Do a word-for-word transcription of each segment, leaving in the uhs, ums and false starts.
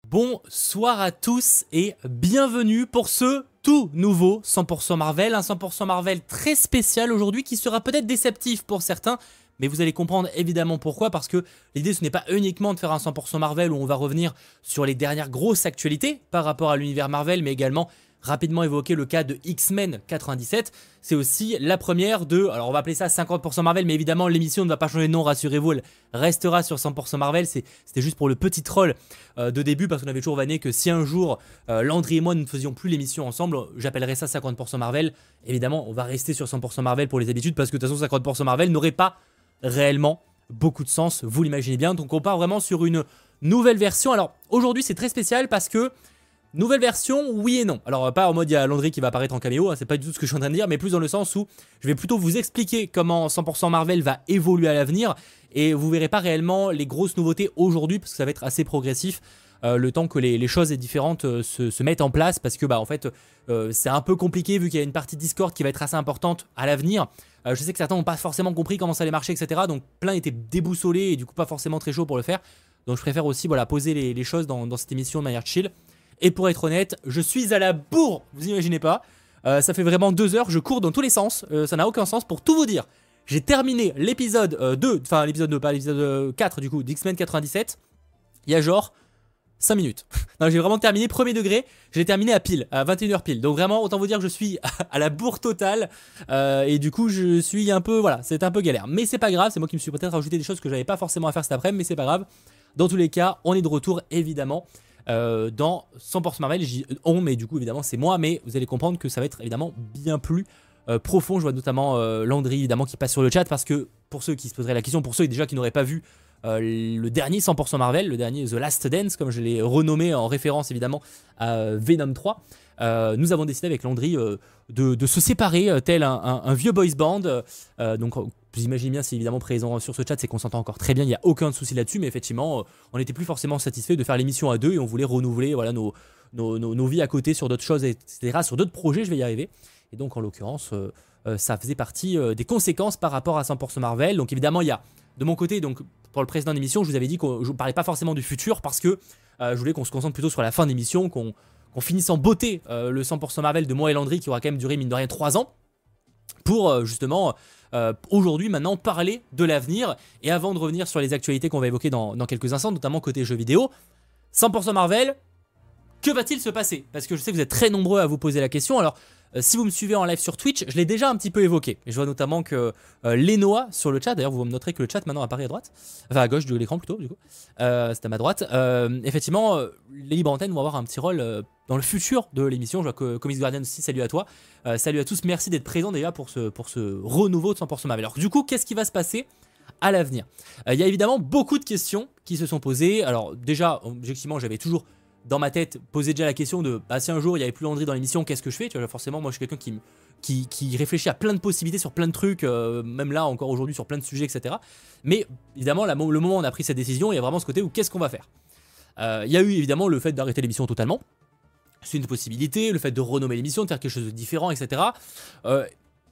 Bonsoir à tous et bienvenue pour ce tout nouveau cent pour cent Marvel, un cent pour cent Marvel très spécial aujourd'hui qui sera peut-être déceptif pour certains, mais vous allez comprendre évidemment pourquoi, parce que l'idée ce n'est pas uniquement de faire un cent pour cent Marvel où on va revenir sur les dernières grosses actualités par rapport à l'univers Marvel, mais également rapidement évoquer le cas de X-Men quatre-vingt-dix-sept. C'est aussi la première de, alors on va appeler ça cinquante pour cent Marvel, mais évidemment l'émission ne va pas changer de nom, rassurez-vous, elle restera sur cent pour cent Marvel. C'était juste pour le petit troll euh, de début, parce qu'on avait toujours vanné que si un jour euh, Landry et moi ne faisions plus l'émission ensemble, j'appellerais ça cinquante pour cent Marvel. Évidemment on va rester sur cent pour cent Marvel pour les habitudes, parce que de toute façon cinquante pour cent Marvel n'aurait pas réellement beaucoup de sens, vous l'imaginez bien. Donc on part vraiment sur une nouvelle version. Alors aujourd'hui c'est très spécial parce que nouvelle version, oui et non. Alors pas en mode il y a Landry qui va apparaître en caméo, hein, c'est pas du tout ce que je suis en train de dire, mais plus dans le sens où je vais plutôt vous expliquer comment cent pour cent Marvel va évoluer à l'avenir, et vous verrez pas réellement les grosses nouveautés aujourd'hui, parce que ça va être assez progressif, euh, le temps que les, les choses différentes euh, se, se mettent en place, parce que bah en fait euh, c'est un peu compliqué vu qu'il y a une partie Discord qui va être assez importante à l'avenir. Euh, je sais que certains n'ont pas forcément compris comment ça allait marcher, et cetera. Donc plein étaient déboussolés et du coup pas forcément très chaud pour le faire. Donc je préfère aussi voilà, poser les, les choses dans, dans cette émission de manière chill. Et pour être honnête, je suis à la bourre, vous imaginez pas. Euh, ça fait vraiment deux heures, je cours dans tous les sens, euh, ça n'a aucun sens. Pour tout vous dire, j'ai terminé l'épisode euh, deux, enfin l'épisode deux, pas l'épisode euh, quatre du coup, d'X-Men quatre-vingt-dix-sept, il y a genre cinq minutes. Non, j'ai vraiment terminé premier degré, j'ai terminé à pile, à vingt et une heures pile. Donc vraiment, autant vous dire que je suis à la bourre totale. Euh, et du coup, je suis un peu, voilà, c'est un peu galère. Mais c'est pas grave, c'est moi qui me suis peut-être rajouté des choses que j'avais pas forcément à faire cet après-midi, mais c'est pas grave. Dans tous les cas, on est de retour évidemment. Euh, dans cent pour cent Marvel, j'y on, mais du coup évidemment c'est moi, mais vous allez comprendre que ça va être évidemment bien plus euh, profond. Je vois notamment euh, Landry évidemment qui passe sur le chat, parce que pour ceux qui se poseraient la question, pour ceux déjà qui n'auraient pas vu euh, le dernier cent pour cent Marvel, le dernier The Last Dance comme je l'ai renommé en référence évidemment à Venom trois, euh, nous avons décidé avec Landry euh, de, de se séparer euh, tel un, un, un vieux boys band. Euh, donc vous imaginez bien, c'est évidemment présent sur ce chat, c'est qu'on s'entend encore très bien, il n'y a aucun souci là-dessus, mais effectivement, euh, on n'était plus forcément satisfait de faire l'émission à deux et on voulait renouveler voilà, nos, nos, nos, nos vies à côté sur d'autres choses, et cetera, sur d'autres projets, je vais y arriver. Et donc en l'occurrence, euh, euh, ça faisait partie euh, des conséquences par rapport à cent pour cent Marvel. Donc évidemment, il y a de mon côté, donc pour le précédent d'émission, je vous avais dit que je ne parlais pas forcément du futur, parce que euh, je voulais qu'on se concentre plutôt sur la fin d'émission, qu'on qu'on finisse en beauté euh, le cent pour cent Marvel de moi et Landry, qui aura quand même duré mine de rien trois ans, pour euh, justement euh, aujourd'hui maintenant parler de l'avenir. Et avant de revenir sur les actualités qu'on va évoquer dans, dans quelques instants, notamment côté jeux vidéo, cent pour cent Marvel, que va-t-il se passer? Parce que je sais que vous êtes très nombreux à vous poser la question. Alors euh, si vous me suivez en live sur Twitch, je l'ai déjà un petit peu évoqué, et je vois notamment que euh, Lenoa sur le chat, d'ailleurs vous me noterez que le chat maintenant apparaît à droite, enfin à gauche de l'écran plutôt du coup, euh, c'est à ma droite. euh, effectivement euh, les libres antennes vont avoir un petit rôle euh, dans le futur de l'émission. Je vois que Comics Guardian aussi, salut à toi, euh, salut à tous, merci d'être présents déjà pour ce, pour ce renouveau de cent pour cent Marvel. Alors du coup, qu'est-ce qui va se passer à l'avenir? Il euh, y a évidemment beaucoup de questions qui se sont posées. Alors déjà, objectivement, j'avais toujours dans ma tête posé déjà la question de bah, si un jour il n'y avait plus Landry dans l'émission, qu'est-ce que je fais? Tu vois, forcément, moi je suis quelqu'un qui, qui, qui réfléchit à plein de possibilités sur plein de trucs, euh, même là encore aujourd'hui sur plein de sujets, et cetera. Mais évidemment, la, le moment où on a pris cette décision, il y a vraiment ce côté où qu'est-ce qu'on va faire? Euh, Il y a eu évidemment le fait d'arrêter l'émission totalement. C'est une possibilité, le fait de renommer l'émission, de faire quelque chose de différent, et cetera. Euh,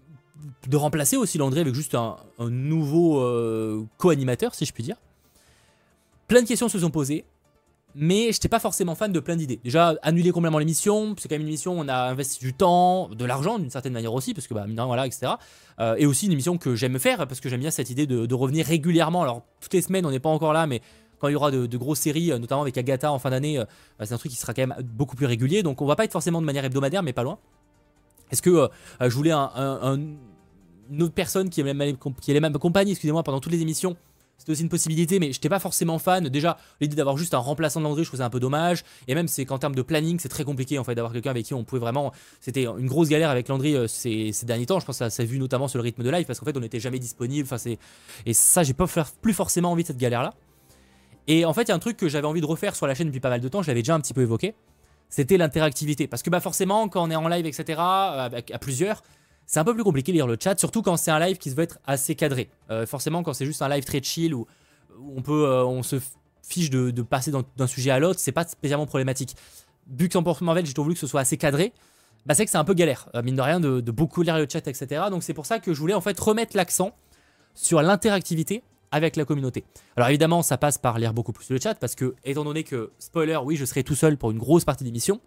de remplacer aussi Landry avec juste un, un nouveau euh, co-animateur, si je puis dire. Plein de questions se sont posées, mais je n'étais pas forcément fan de plein d'idées. Déjà, annuler complètement l'émission, c'est quand même une émission où on a investi du temps, de l'argent d'une certaine manière aussi, parce que bah, mine de rien, voilà, et cetera. Euh, et aussi une émission que j'aime faire, parce que j'aime bien cette idée de, de revenir régulièrement. Alors, toutes les semaines, on n'est pas encore là, mais quand il y aura de, de grosses séries, notamment avec Agatha en fin d'année, euh, c'est un truc qui sera quand même beaucoup plus régulier. Donc on va pas être forcément de manière hebdomadaire, mais pas loin. Est-ce que euh, je voulais un, un, un, une autre personne qui allait m'accompagner, excusez-moi, pendant toutes les émissions? C'était aussi une possibilité, mais je n'étais pas forcément fan. Déjà, l'idée d'avoir juste un remplaçant de Landry, je trouvais ça un peu dommage. Et même, c'est qu'en termes de planning, c'est très compliqué en fait d'avoir quelqu'un avec qui on pouvait vraiment. C'était une grosse galère avec Landry euh, ces, ces derniers temps. Je pense que ça s'est vu notamment sur le rythme de live, parce qu'en fait, on n'était jamais disponible. Enfin, c'est et ça, j'ai pas plus forcément envie de cette galère-là. Et en fait, il y a un truc que j'avais envie de refaire sur la chaîne depuis pas mal de temps, je l'avais déjà un petit peu évoqué, c'était l'interactivité. Parce que bah forcément, quand on est en live, et cetera, à, à plusieurs, c'est un peu plus compliqué de lire le chat, surtout quand c'est un live qui se veut être assez cadré. Euh, forcément, quand c'est juste un live très chill, où, où on, peut, euh, on se fiche de, de passer d'un sujet à l'autre, c'est pas spécialement problématique. Vu que cent pour cent Marvel, j'ai toujours voulu que ce soit assez cadré, bah c'est que c'est un peu galère, euh, mine de rien, de, de beaucoup lire le chat, et cetera. Donc c'est pour ça que je voulais en fait remettre l'accent sur l'interactivité avec la communauté. Alors évidemment, ça passe par lire beaucoup plus le chat, parce que, étant donné que, spoiler, oui, je serai tout seul pour une grosse partie d'émission,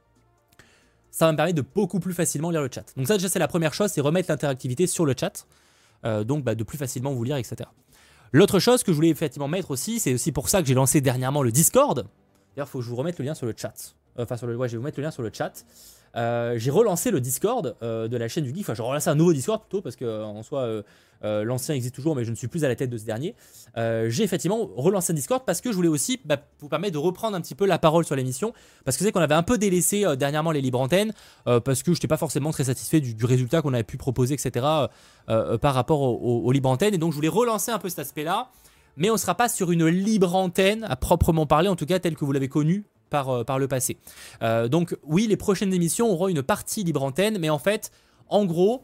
ça va me permettre de beaucoup plus facilement lire le chat. Donc ça, déjà, c'est la première chose, c'est remettre l'interactivité sur le chat, euh, donc bah, de plus facilement vous lire, et cetera. L'autre chose que je voulais effectivement mettre aussi, c'est aussi pour ça que j'ai lancé dernièrement le Discord. D'ailleurs, il faut que je vous remette le lien sur le chat. Enfin, sur le, ouais, je vais vous mettre le lien sur le chat. Euh, j'ai relancé le Discord euh, de la chaîne du Geek. Enfin, j'ai relancé un nouveau Discord plutôt, parce que en soi, euh, euh, l'ancien existe toujours, mais je ne suis plus à la tête de ce dernier. Euh, j'ai effectivement relancé un Discord parce que je voulais aussi bah, vous permettre de reprendre un petit peu la parole sur l'émission. Parce que c'est qu'on avait un peu délaissé euh, dernièrement les libres antennes, euh, parce que je n'étais pas forcément très satisfait du, du résultat qu'on avait pu proposer, et cetera, euh, euh, par rapport aux au, au libres antennes. Et donc, je voulais relancer un peu cet aspect-là. Mais on ne sera pas sur une libre antenne à proprement parler, en tout cas telle que vous l'avez connue par, euh, par le passé. Euh, donc oui, les prochaines émissions auront une partie libre antenne, mais en fait, en gros,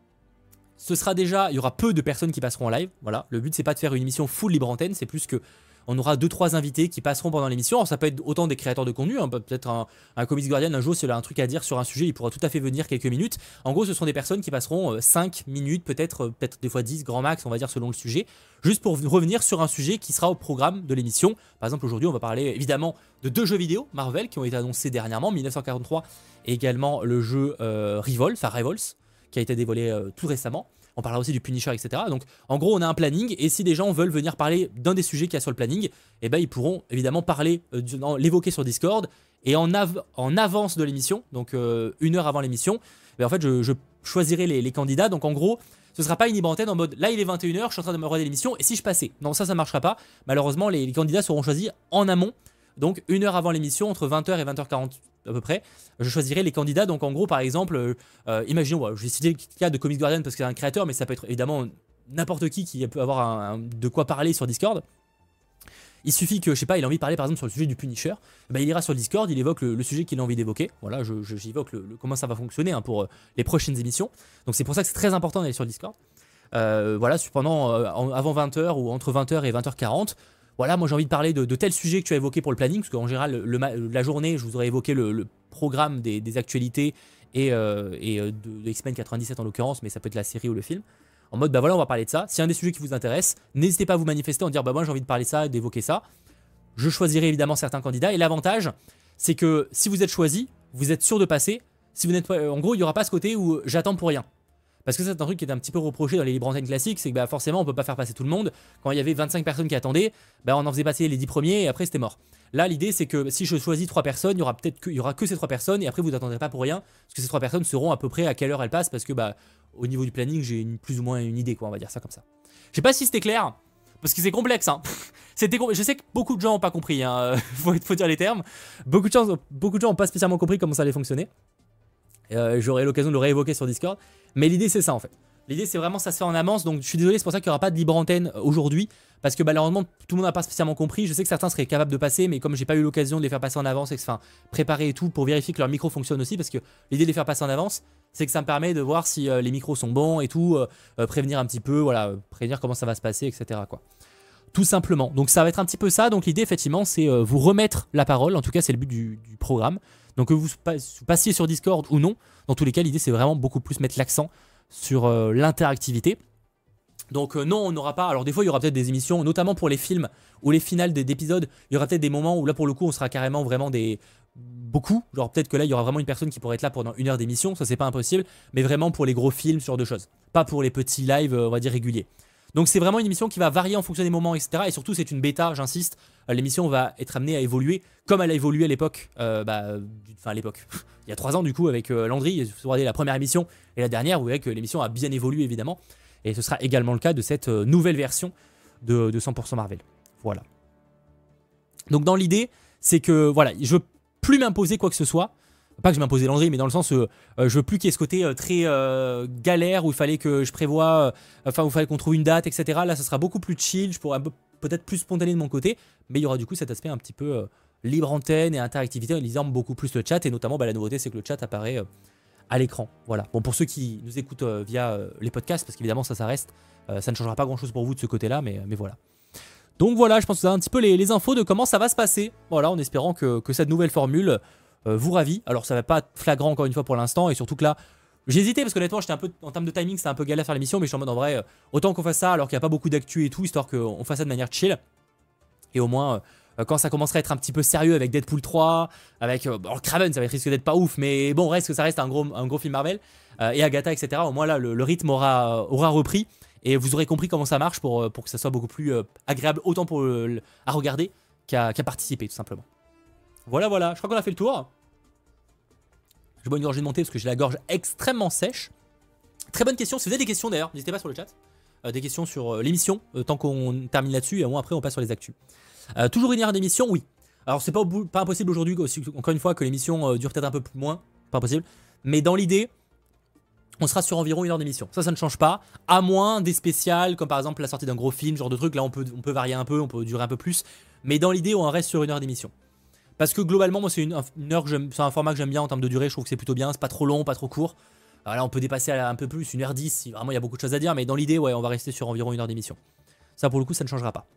ce sera déjà, il y aura peu de personnes qui passeront en live. Voilà, le but c'est pas de faire une émission full libre antenne, c'est plus que on aura deux trois invités qui passeront pendant l'émission. Alors ça peut être autant des créateurs de contenu, hein, peut-être un, un Comics Guardian un jour s'il a un truc à dire sur un sujet, il pourra tout à fait venir quelques minutes. En gros, ce sont des personnes qui passeront euh, cinq minutes, peut-être euh, peut-être des fois dix, grand max, on va dire selon le sujet, juste pour revenir sur un sujet qui sera au programme de l'émission. Par exemple, aujourd'hui, on va parler évidemment de deux jeux vidéo Marvel qui ont été annoncés dernièrement, mille neuf cent quarante-trois et également le jeu euh, Rivals, enfin Rivals, qui a été dévoilé euh, tout récemment. On parlera aussi du Punisher, et cetera. Donc, en gros, on a un planning, et si des gens veulent venir parler d'un des sujets qu'il y a sur le planning, eh ben, ils pourront évidemment parler, euh, l'évoquer sur Discord, et en, av en avance de l'émission, donc euh, une heure avant l'émission, eh ben, en fait, je, je choisirai les, les candidats. Donc, en gros, ce ne sera pas une libre antenne en mode, là, il est vingt et une heures, je suis en train de me regarder l'émission, et si je passais? Non, ça, ça ne marchera pas. Malheureusement, les, les candidats seront choisis en amont. Donc, une heure avant l'émission, entre vingt heures et vingt heures quarante à peu près, je choisirai les candidats. Donc, en gros, par exemple, euh, imaginons, ouais, je vais citer le cas de Comics Guardian parce que c'est un créateur, mais ça peut être évidemment n'importe qui qui peut avoir un, un, de quoi parler sur Discord. Il suffit que, je sais pas, il a envie de parler par exemple sur le sujet du Punisher, ben, il ira sur Discord, il évoque le, le sujet qu'il a envie d'évoquer. Voilà, je, je, j'évoque le, le, comment ça va fonctionner hein, pour euh, les prochaines émissions. Donc, c'est pour ça que c'est très important d'aller sur Discord. Euh, voilà, pendant, euh, avant vingt heures ou entre vingt heures et vingt heures quarante. Voilà, moi j'ai envie de parler de, de tel sujet que tu as évoqué pour le planning, parce qu'en général, le, le, la journée, je vous aurais évoqué le, le programme des, des actualités et, euh, et de, de X-Men quatre-vingt-dix-sept en l'occurrence, mais ça peut être la série ou le film. En mode, bah voilà, on va parler de ça. S'il y a un des sujets qui vous intéresse, n'hésitez pas à vous manifester en dire, bah moi j'ai envie de parler de ça, d'évoquer ça. Je choisirai évidemment certains candidats. Et l'avantage, c'est que si vous êtes choisi, vous êtes sûr de passer. Si vous n'êtes pas, en gros, il n'y aura pas ce côté où j'attends pour rien. Parce que c'est un truc qui est un petit peu reproché dans les libres antennes classiques, c'est que bah, forcément on peut pas faire passer tout le monde. Quand il y avait vingt-cinq personnes qui attendaient, bah, on en faisait passer les dix premiers et après c'était mort. Là l'idée c'est que si je choisis trois personnes, il y aura peut-être que, il y aura que ces trois personnes et après vous n'attendrez pas pour rien, parce que ces trois personnes seront à peu près à quelle heure elles passent, parce que bah au niveau du planning j'ai une, plus ou moins une idée quoi, on va dire ça comme ça. Je sais pas si c'était clair, parce que c'est complexe hein. C'était, je sais que beaucoup de gens n'ont pas compris, hein. faut, faut dire les termes. Beaucoup de gens, beaucoup de gens n'ont pas spécialement compris comment ça allait fonctionner. Euh, J'aurai l'occasion de le réévoquer sur Discord. Mais l'idée c'est ça en fait. L'idée c'est vraiment ça se fait en avance. Donc je suis désolé, c'est pour ça qu'il n'y aura pas de libre antenne aujourd'hui. Parce que malheureusement tout le monde n'a pas spécialement compris. Je sais que certains seraient capables de passer, mais comme j'ai pas eu l'occasion de les faire passer en avance, et que, enfin, préparer et tout pour vérifier que leur micro fonctionne aussi. Parce que l'idée de les faire passer en avance, c'est que ça me permet de voir si euh, les micros sont bons et tout. Euh, prévenir un petit peu, voilà, prévenir comment ça va se passer, et cetera quoi. Tout simplement. Donc ça va être un petit peu ça. Donc l'idée effectivement c'est euh, vous remettre la parole. En tout cas c'est le but du, du programme. Donc que vous passiez sur Discord ou non, dans tous les cas l'idée c'est vraiment beaucoup plus mettre l'accent sur euh, l'interactivité. Donc euh, non on n'aura pas, alors des fois il y aura peut-être des émissions, notamment pour les films ou les finales d'épisodes, il y aura peut-être des moments où là pour le coup on sera carrément vraiment des... beaucoup, genre peut-être que là il y aura vraiment une personne qui pourrait être là pendant une heure d'émission, ça c'est pas impossible, mais vraiment pour les gros films, ce genre de choses. Pas pour les petits lives euh, on va dire réguliers. Donc c'est vraiment une émission qui va varier en fonction des moments, et cetera. Et surtout c'est une bêta, j'insiste. L'émission va être amenée à évoluer comme elle a évolué à l'époque, euh, bah, enfin à l'époque, il y a trois ans du coup avec euh, Landry. Si vous regardez la première émission et la dernière, vous verrez que l'émission a bien évolué évidemment. Et ce sera également le cas de cette euh, nouvelle version de, de cent pour cent Marvel. Voilà. Donc dans l'idée, c'est que voilà, je veux plus m'imposer quoi que ce soit. Pas que je m'imposais Landry, mais dans le sens euh, euh, je veux plus qu'il y ait ce côté euh, très euh, galère où il fallait que je prévoie, euh, enfin où il fallait qu'on trouve une date, et cetera. Là, ça sera beaucoup plus chill, je pourrai un peu peut-être plus spontané de mon côté, mais il y aura du coup cet aspect un petit peu euh, libre antenne et interactivité en lisant beaucoup plus le chat, et notamment bah, la nouveauté c'est que le chat apparaît euh, à l'écran. Voilà. Bon, pour ceux qui nous écoutent euh, via euh, les podcasts, parce qu'évidemment ça, ça reste, euh, ça ne changera pas grand-chose pour vous de ce côté-là, mais, mais voilà. Donc voilà, je pense que vous avez un petit peu les, les infos de comment ça va se passer. Voilà, en espérant que, que cette nouvelle formule Euh, vous ravit. Alors ça va pas être flagrant encore une fois pour l'instant, et surtout que là J'ai hésité parce qu'honnêtement, j'étais un peu en termes de timing, c'était un peu galère à faire l'émission, mais je suis en mode en vrai, euh, autant qu'on fasse ça alors qu'il n'y a pas beaucoup d'actu et tout, histoire qu'on fasse ça de manière chill. Et au moins, euh, quand ça commencerait à être un petit peu sérieux avec Deadpool trois, avec euh, bon, Kraven, ça va être risque d'être pas ouf, mais bon, reste que ça reste un gros, un gros film Marvel, euh, et Agatha, et cetera. Au moins là, le, le rythme aura, aura repris et vous aurez compris comment ça marche pour, pour que ça soit beaucoup plus euh, agréable, autant pour le, le, à regarder qu'à qu'à participer, tout simplement. Voilà, voilà, je crois qu'on a fait le tour. Je bois une gorgée de montée parce que j'ai la gorge extrêmement sèche. Très bonne question. Si vous avez des questions d'ailleurs, n'hésitez pas sur le chat. Euh, des questions sur euh, l'émission, euh, tant qu'on termine là-dessus, et au moins après on passe sur les actus. Euh, toujours une heure d'émission, oui. Alors c'est pas, pas impossible aujourd'hui, encore une fois, que l'émission euh, dure peut-être un peu plus moins. Pas impossible. Mais dans l'idée, on sera sur environ une heure d'émission. Ça, ça ne change pas. À moins des spéciales, comme par exemple la sortie d'un gros film, genre de truc. Là, on peut, on peut varier un peu, on peut durer un peu plus. Mais dans l'idée, on reste sur une heure d'émission. Parce que globalement, moi, c'est une, une heure, c'est un format que j'aime bien en termes de durée. Je trouve que c'est plutôt bien. C'est pas trop long, pas trop court. Alors là, on peut dépasser à un peu plus, une heure dix, si vraiment il y a beaucoup de choses à dire. Mais dans l'idée, ouais, on va rester sur environ une heure d'émission. Ça, pour le coup, ça ne changera pas.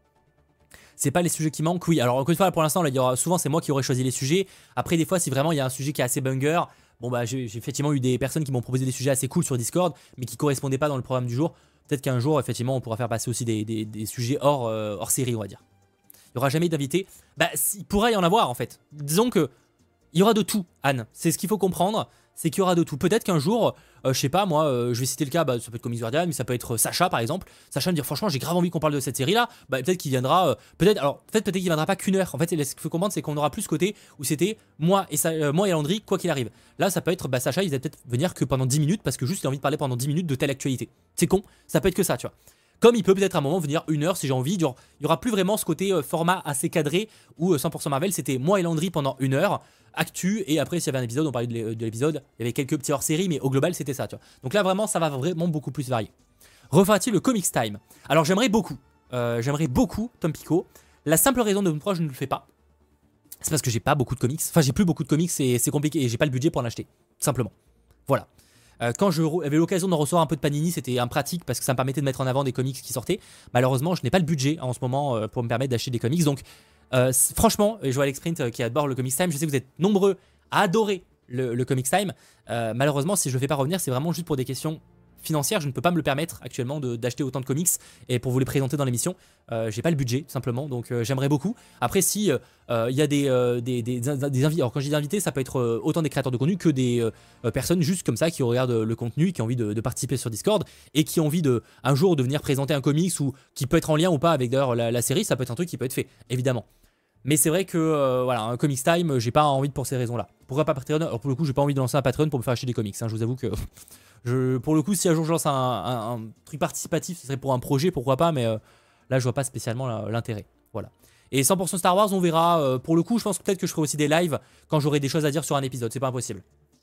C'est pas les sujets qui manquent, oui. Alors, encore une fois, pour l'instant, il y aura, souvent, c'est moi qui aurais choisi les sujets. Après, des fois, si vraiment il y a un sujet qui est assez banger, bon, bah, j'ai effectivement eu des personnes qui m'ont proposé des sujets assez cool sur Discord, mais qui correspondaient pas dans le programme du jour. Peut-être qu'un jour, effectivement, on pourra faire passer aussi des, des, des sujets hors, euh, hors série, on va dire. Il n'y aura jamais d'invité. Bah, il pourrait y en avoir, en fait. Disons que il y aura de tout, Anne. C'est ce qu'il faut comprendre. C'est qu'il y aura de tout. Peut-être qu'un jour, euh, je sais pas, moi, euh, je vais citer le cas, bah, ça peut être Comics Guardian, mais ça peut être Sacha, par exemple. Sacha me dire, franchement, j'ai grave envie qu'on parle de cette série-là. Bah, peut-être qu'il viendra, euh, peut-être, alors, peut-être peut-être qu'il viendra pas qu'une heure. En fait, ce qu'il faut comprendre, c'est qu'on aura plus ce côté où c'était moi et, ça, euh, moi et Landry, quoi qu'il arrive. Là, ça peut être, bah, Sacha, il va peut-être venir que pendant dix minutes parce que juste il a envie de parler pendant dix minutes de telle actualité. C'est con, ça peut être que ça, tu vois. Comme il peut peut-être à un moment venir une heure si j'ai envie. Il n'y aura plus vraiment ce côté euh, format assez cadré où euh, cent pour cent Marvel c'était moi et Landry pendant une heure, actu, et après s'il y avait un épisode, on parlait de l'épisode, il y avait quelques petits hors-série, mais au global c'était ça. Tu vois. Donc là vraiment ça va vraiment beaucoup plus varier. Refera-t-il le Comics Time? Alors j'aimerais beaucoup, euh, j'aimerais beaucoup Tom Pico. La simple raison de pourquoi je ne le fais pas, c'est parce que j'ai pas beaucoup de comics. Enfin j'ai plus beaucoup de comics et c'est compliqué et j'ai pas le budget pour en acheter, tout simplement. Voilà. Euh, quand je avais l'occasion d'en recevoir un peu de Panini, c'était impratique parce que ça me permettait de mettre en avant des comics qui sortaient. Malheureusement, je n'ai pas le budget en ce moment euh, pour me permettre d'acheter des comics. Donc, euh, franchement, je vois Alex Print euh, qui adore le Comics Time. Je sais que vous êtes nombreux à adorer le, le Comics Time. Euh, malheureusement, si je ne le fais pas revenir, c'est vraiment juste pour des questions financières. Je ne peux pas me le permettre actuellement d'acheter autant de comics et pour vous les présenter dans l'émission. Euh, j'ai pas le budget, tout simplement. Donc, euh, j'aimerais beaucoup. Après, si il euh, y a des, euh, des, des, des, des invités, alors quand je dis invités, ça peut être euh, autant des créateurs de contenu que des euh, personnes juste comme ça qui regardent le contenu, qui ont envie de, de participer sur Discord et qui ont envie de un jour de venir présenter un comics ou qui peut être en lien ou pas avec d'ailleurs la, la série. Ça peut être un truc qui peut être fait, évidemment. Mais c'est vrai que euh, voilà, un Comics Time, j'ai pas envie pour ces raisons-là. Pourquoi pas Patreon? Alors pour le coup, j'ai pas envie de lancer un Patreon pour me faire acheter des comics. Hein, je vous avoue que je, pour le coup, si un jour je lance un, un, un truc participatif, ce serait pour un projet, pourquoi pas. Mais euh, là, je vois pas spécialement l'intérêt. Voilà. Et cent pour cent Star Wars, on verra. Euh, pour le coup, je pense peut-être que je ferai aussi des lives quand j'aurai des choses à dire sur un épisode. C'est pas impossible.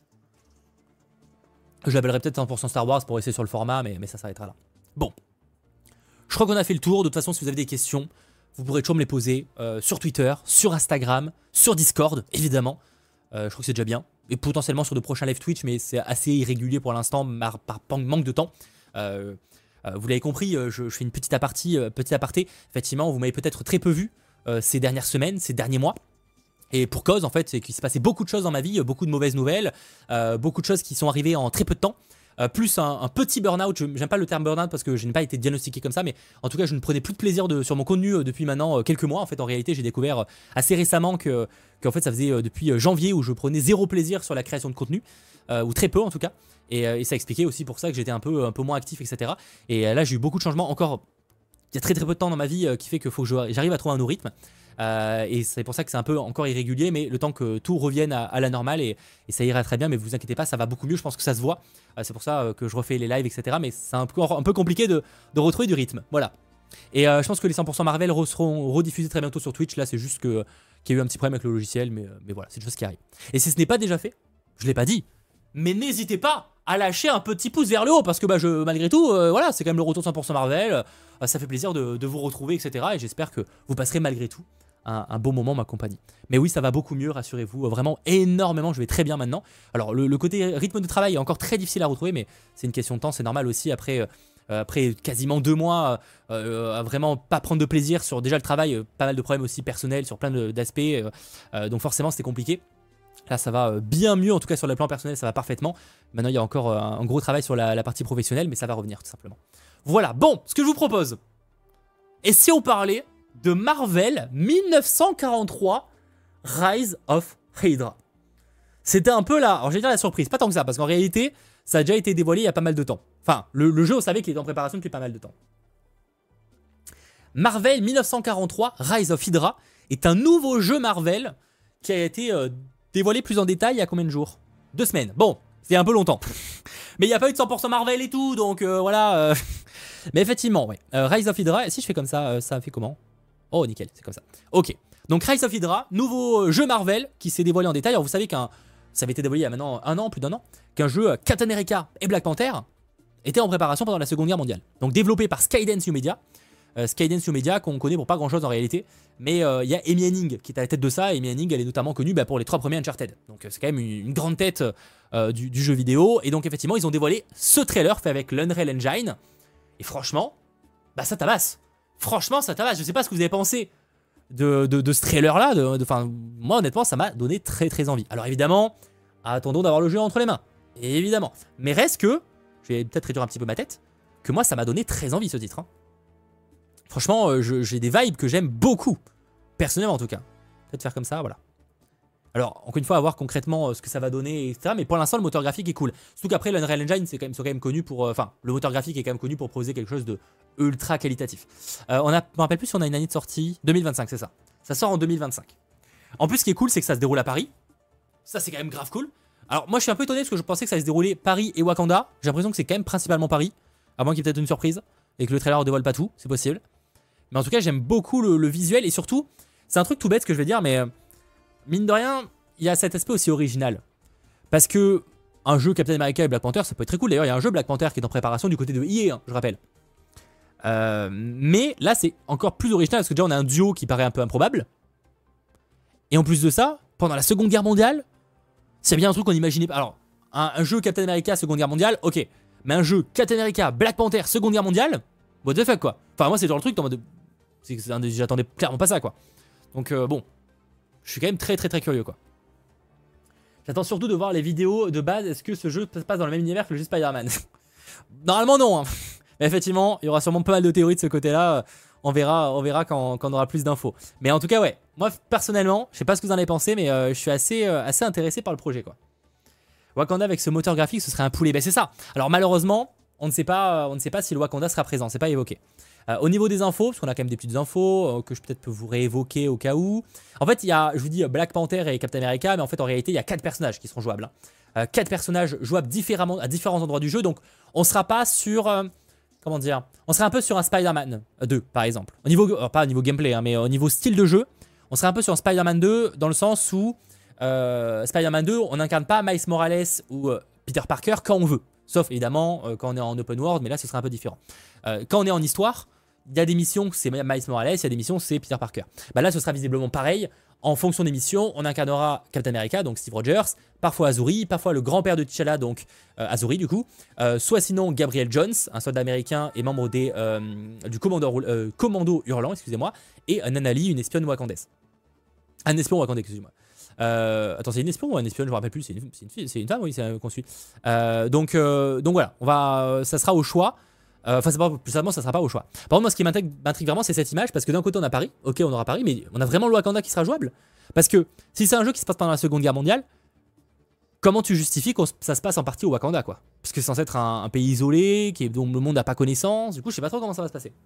Je l'appellerai peut-être cent pour cent Star Wars pour essayer sur le format, mais, mais ça s'arrêtera là. Bon. Je crois qu'on a fait le tour. De toute façon, si vous avez des questions, vous pourrez toujours me les poser euh, sur Twitter, sur Instagram, sur Discord, évidemment. Euh, je crois que c'est déjà bien. Et potentiellement sur de prochains live Twitch, mais c'est assez irrégulier pour l'instant par, par manque de temps. Euh, euh, vous l'avez compris, euh, je, je fais une petite aparté. Euh, petite aparté. Effectivement, vous m'avez peut-être très peu vu euh, ces dernières semaines, ces derniers mois. Et pour cause, en fait, c'est qu'il s'est passé beaucoup de choses dans ma vie, beaucoup de mauvaises nouvelles, euh, beaucoup de choses qui sont arrivées en très peu de temps. Euh, plus un, un petit burn-out, j'aime pas le terme burn-out parce que je n'ai pas été diagnostiqué comme ça, mais en tout cas je ne prenais plus de plaisir de, sur mon contenu euh, depuis maintenant euh, quelques mois. En fait, en réalité, j'ai découvert euh, assez récemment que, que en fait, ça faisait euh, depuis euh, janvier où je prenais zéro plaisir sur la création de contenu, euh, ou très peu en tout cas, et, euh, et ça expliquait aussi pour ça que j'étais un peu, un peu moins actif, et cetera. Et euh, là, j'ai eu beaucoup de changements encore. Il y a très très peu de temps dans ma vie euh, qui fait qu'il faut que j'arrive à trouver un nouveau rythme. Euh, et c'est pour ça que c'est un peu encore irrégulier, mais le temps que tout revienne à, à la normale et, et ça ira très bien, mais vous inquiétez pas, ça va beaucoup mieux, je pense que ça se voit, euh, c'est pour ça euh, que je refais les lives, et cetera. Mais c'est un peu, un peu compliqué de, de retrouver du rythme, voilà. Et euh, je pense que les cent pour cent Marvel re seront rediffusés très bientôt sur Twitch, là c'est juste que qu'il y a eu un petit problème avec le logiciel, mais, mais voilà, c'est une chose qui arrive. Et si ce n'est pas déjà fait, je l'ai pas dit, mais n'hésitez pas à lâcher un petit pouce vers le haut, parce que bah, je, malgré tout, euh, voilà, c'est quand même le retour de cent pour cent Marvel, euh, ça fait plaisir de, de vous retrouver, et cetera. Et j'espère que vous passerez malgré tout Un, un beau moment ma compagnie. Mais oui, ça va beaucoup mieux, rassurez-vous, vraiment énormément, je vais très bien maintenant. Alors le, le côté rythme de travail est encore très difficile à retrouver, mais c'est une question de temps, c'est normal aussi après, euh, après quasiment deux mois euh, à vraiment pas prendre de plaisir sur déjà le travail, euh, pas mal de problèmes aussi personnels sur plein d'aspects, euh, euh, donc forcément c'était compliqué. Là, ça va bien mieux, en tout cas sur le plan personnel, ça va parfaitement. Maintenant, il y a encore un gros travail sur la, la partie professionnelle, mais ça va revenir tout simplement. Voilà, bon, ce que je vous propose. Et si on parlait de Marvel mille neuf cent quarante-trois, Rise of Hydra? C'était un peu là, alors je vais dire la surprise, pas tant que ça, parce qu'en réalité, ça a déjà été dévoilé il y a pas mal de temps. Enfin, le, le jeu, on savait qu'il était en préparation depuis pas mal de temps. Marvel mille neuf cent quarante-trois, Rise of Hydra, est un nouveau jeu Marvel qui a été euh, dévoilé plus en détail il y a combien de jours? Deux semaines. Bon, c'est un peu longtemps. Mais il n'y a pas eu de cent pour cent Marvel et tout, donc euh, voilà. Euh... Mais effectivement, ouais. Euh, Rise of Hydra, si je fais comme ça, euh, ça fait comment? Oh, nickel, c'est comme ça. Ok. Donc Rise of Hydra, nouveau jeu Marvel qui s'est dévoilé en détail. Alors vous savez qu'un, ça avait été dévoilé il y a maintenant un an, plus d'un an, qu'un jeu euh, Captain America et Black Panther était en préparation pendant la Seconde Guerre mondiale. Donc développé par Skydance New Media. Euh, Skydance New Media qu'on connaît pour pas grand chose en réalité, mais il euh, y a Amy Hennig qui est à la tête de ça. Amy Hennig, elle est notamment connue bah, pour les trois premiers Uncharted, donc euh, c'est quand même une, une grande tête euh, du, du jeu vidéo. Et donc effectivement ils ont dévoilé ce trailer fait avec l'Unreal Engine, et franchement bah ça tabasse, franchement ça tabasse. Je sais pas ce que vous avez pensé de, de, de ce trailer là, de, de, moi honnêtement ça m'a donné très très envie. Alors évidemment attendons d'avoir le jeu entre les mains, évidemment, mais reste que, je vais peut-être réduire un petit peu ma tête, que moi ça m'a donné très envie ce titre, hein. Franchement, euh, j'ai des vibes que j'aime beaucoup. Personnellement, en tout cas. Peut-être faire comme ça, voilà. Alors, encore une fois, à voir concrètement euh, ce que ça va donner, et cetera. Mais pour l'instant, le moteur graphique est cool. Surtout qu'après, l'Unreal Engine, c'est quand, quand même connu pour... Enfin, euh, le moteur graphique est quand même connu pour proposer quelque chose de ultra qualitatif. Euh, on a, je me rappelle plus si on a une année de sortie. deux mille vingt-cinq, c'est ça. Ça sort en deux mille vingt-cinq. En plus, ce qui est cool, c'est que ça se déroule à Paris. Ça, c'est quand même grave cool. Alors, moi, je suis un peu étonné parce que je pensais que ça allait se dérouler Paris et Wakanda. J'ai l'impression que c'est quand même principalement Paris. À moins qu'il y ait peut-être une surprise et que le trailer ne dévoile pas tout. C'est possible. Mais en tout cas, j'aime beaucoup le, le visuel et surtout, c'est un truc tout bête ce que je vais dire, mais euh, mine de rien, il y a cet aspect aussi original. Parce que un jeu Captain America et Black Panther, ça peut être très cool. D'ailleurs, il y a un jeu Black Panther qui est en préparation du côté de E A, hein, je rappelle. Euh, mais là, c'est encore plus original parce que déjà, on a un duo qui paraît un peu improbable. Et en plus de ça, pendant la Seconde Guerre mondiale, c'est bien un truc qu'on n'imaginait pas. Alors, un, un jeu Captain America Seconde Guerre mondiale, ok. Mais un jeu Captain America Black Panther Seconde Guerre mondiale, what the fuck quoi. Enfin, moi, c'est genre le truc en mode. J'attendais clairement pas ça quoi. Donc euh, bon, je suis quand même très très très curieux quoi. J'attends surtout de voir les vidéos de base. Est-ce que ce jeu se passe dans le même univers que le jeu Spider-Man? Normalement non, hein. Mais effectivement, il y aura sûrement pas mal de théories de ce côté-là. On verra, on verra quand, quand on aura plus d'infos. Mais en tout cas ouais, moi personnellement, je sais pas ce que vous en avez pensé, mais euh, je suis assez, euh, assez intéressé par le projet quoi. Wakanda avec ce moteur graphique, ce serait un poulet. Ben c'est ça. Alors malheureusement, on ne sait pas, on ne sait pas si le Wakanda sera présent. C'est pas évoqué. Euh, au niveau des infos, parce qu'on a quand même des petites infos euh, que je peut-être peux vous réévoquer au cas où. En fait, il y a, je vous dis, Black Panther et Captain America, mais en fait, en réalité, il y a quatre personnages qui seront jouables. Hein. Euh, quatre personnages jouables différemment à différents endroits du jeu, donc on sera pas sur, euh, comment dire, on sera un peu sur un Spider-Man deux, par exemple. Au niveau, alors pas au niveau gameplay, hein, mais au niveau style de jeu, on sera un peu sur un Spider-Man deux dans le sens où euh, Spider-Man deux, on n'incarne pas Miles Morales ou euh, Peter Parker quand on veut. Sauf évidemment euh, quand on est en open world, mais là, ce sera un peu différent. Euh, quand on est en histoire, il y a des missions, c'est Miles Morales, il y a des missions, c'est Peter Parker. Bah là, ce sera visiblement pareil. En fonction des missions, on incarnera Captain America, donc Steve Rogers, parfois Azuri, parfois le grand-père de T'Challa, donc euh, Azuri du coup, euh, soit sinon Gabriel Jones, un soldat américain et membre des, euh, du commando, euh, commando hurlant, excusez-moi, et euh, Nanali, une espionne wakandaise. Un espion wakandais, excusez-moi. Euh, attends, c'est une espion ou un espion? Je me rappelle plus. C'est une, une, une femme, oui, c'est un consul. Euh, donc, euh, donc voilà, on va, ça sera au choix. Enfin, euh, plus simplement, ça sera pas au choix. Par contre, moi, ce qui m'intrigue vraiment, c'est cette image, parce que d'un côté, on a Paris, ok, on aura Paris, mais on a vraiment le Wakanda qui sera jouable. Parce que si c'est un jeu qui se passe pendant la Seconde Guerre mondiale, comment tu justifies que ça se passe en partie au Wakanda, quoi? Parce que c'est censé être un, un pays isolé, qui est, dont le monde n'a pas connaissance. Du coup, je sais pas trop comment ça va se passer.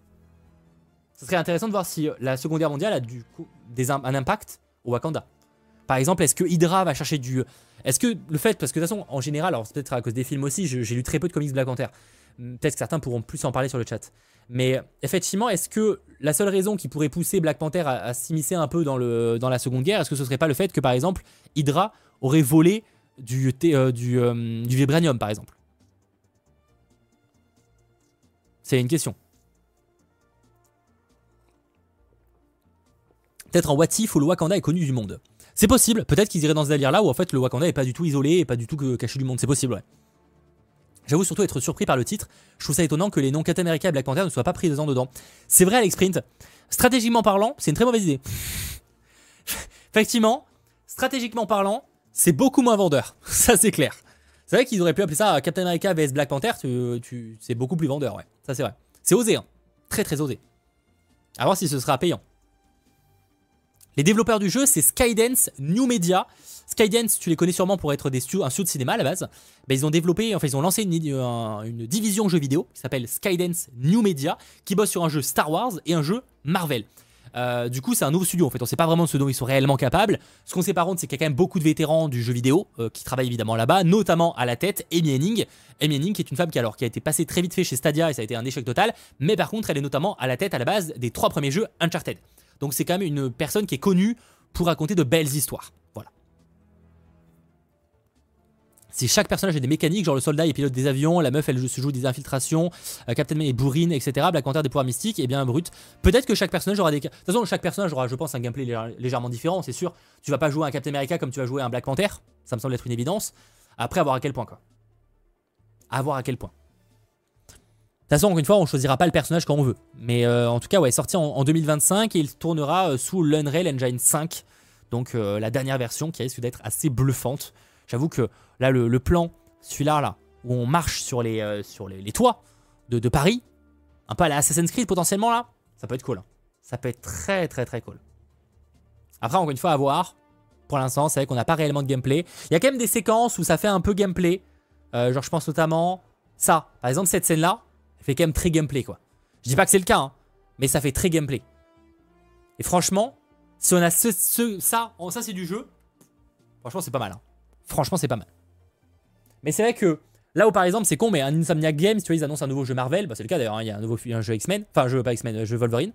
Ce serait intéressant de voir si la Seconde Guerre mondiale a du coup des, un impact au Wakanda. Par exemple, est-ce que Hydra va chercher du... Est-ce que le fait, parce que de toute façon, en général, alors c'est peut-être à cause des films aussi, j'ai lu très peu de comics Black Panther. Peut-être que certains pourront plus en parler sur le chat. Mais effectivement, est-ce que la seule raison qui pourrait pousser Black Panther à, à s'immiscer un peu dans, le, dans la Seconde Guerre, est-ce que ce serait pas le fait que, par exemple, Hydra aurait volé du, euh, du, euh, du vibranium, par exemple? C'est une question. Peut-être en What If où le Wakanda est connu du monde. C'est possible, peut-être qu'ils iraient dans ce délire-là où en fait le Wakanda est pas du tout isolé et pas du tout caché du monde. C'est possible, ouais. J'avoue surtout être surpris par le titre. Je trouve ça étonnant que les noms Captain America et Black Panther ne soient pas pris dedans dedans. C'est vrai, Alex Sprint. Stratégiquement parlant, c'est une très mauvaise idée. Effectivement, stratégiquement parlant, c'est beaucoup moins vendeur. Ça, c'est clair. C'est vrai qu'ils auraient pu appeler ça Captain America vs Black Panther. Tu, tu, c'est beaucoup plus vendeur, ouais. Ça, c'est vrai. C'est osé, hein. Très, très osé. À voir si ce sera payant. Les développeurs du jeu, c'est Skydance New Media. Skydance, tu les connais sûrement pour être des studios, un studio de cinéma à la base. Ben, ils ont développé, enfin ils ont lancé une, une, une division jeux vidéo qui s'appelle Skydance New Media, qui bosse sur un jeu Star Wars et un jeu Marvel. Euh, du coup, c'est un nouveau studio en fait. On sait pas vraiment ce dont ils sont réellement capables. Ce qu'on sait par contre, c'est qu'il y a quand même beaucoup de vétérans du jeu vidéo euh, qui travaillent évidemment là-bas, notamment à la tête Amy Hennig. Amy Hennig, qui est une femme qui alors qui a été passée très vite fait chez Stadia et ça a été un échec total. Mais par contre, elle est notamment à la tête à la base des trois premiers jeux Uncharted. Donc c'est quand même une personne qui est connue pour raconter de belles histoires. Voilà. Si chaque personnage a des mécaniques, genre le soldat il pilote des avions, la meuf elle se joue des infiltrations, euh, Captain Man est bourrine, et cetera. Black Panther des pouvoirs mystiques, et bien brut. Peut-être que chaque personnage aura des. De toute façon, chaque personnage aura, je pense, un gameplay lég légèrement différent, c'est sûr. Tu vas pas jouer un Captain America comme tu vas jouer un Black Panther, ça me semble être une évidence. Après, à voir à quel point quoi. À voir à quel point. De toute façon, encore une fois, on choisira pas le personnage quand on veut. Mais euh, en tout cas, ouais, sorti en, en deux mille vingt-cinq et il tournera euh, sous l'Unreal Engine cinq. Donc euh, la dernière version qui risque d'être assez bluffante. J'avoue que là, le, le plan, celui-là, là, où on marche sur les, euh, sur les, les toits de, de Paris, un peu à la Assassin's Creed potentiellement là, ça peut être cool. Hein. Ça peut être très très très cool. Après, encore une fois, à voir. Pour l'instant, c'est vrai qu'on n'a pas réellement de gameplay. Il y a quand même des séquences où ça fait un peu gameplay. Euh, genre, je pense notamment ça. Par exemple, cette scène-là. Ça fait quand même très gameplay quoi. Je dis pas que c'est le cas, hein, mais ça fait très gameplay. Et franchement, si on a ce, ce, ça, ça c'est du jeu, franchement c'est pas mal. Hein. Franchement c'est pas mal. Mais c'est vrai que là où par exemple c'est con, mais un Insomniac Games, tu vois, ils annoncent un nouveau jeu Marvel, bah, c'est le cas d'ailleurs, hein, il y a un nouveau un jeu X-Men, enfin un jeu pas X-Men, un jeu Wolverine.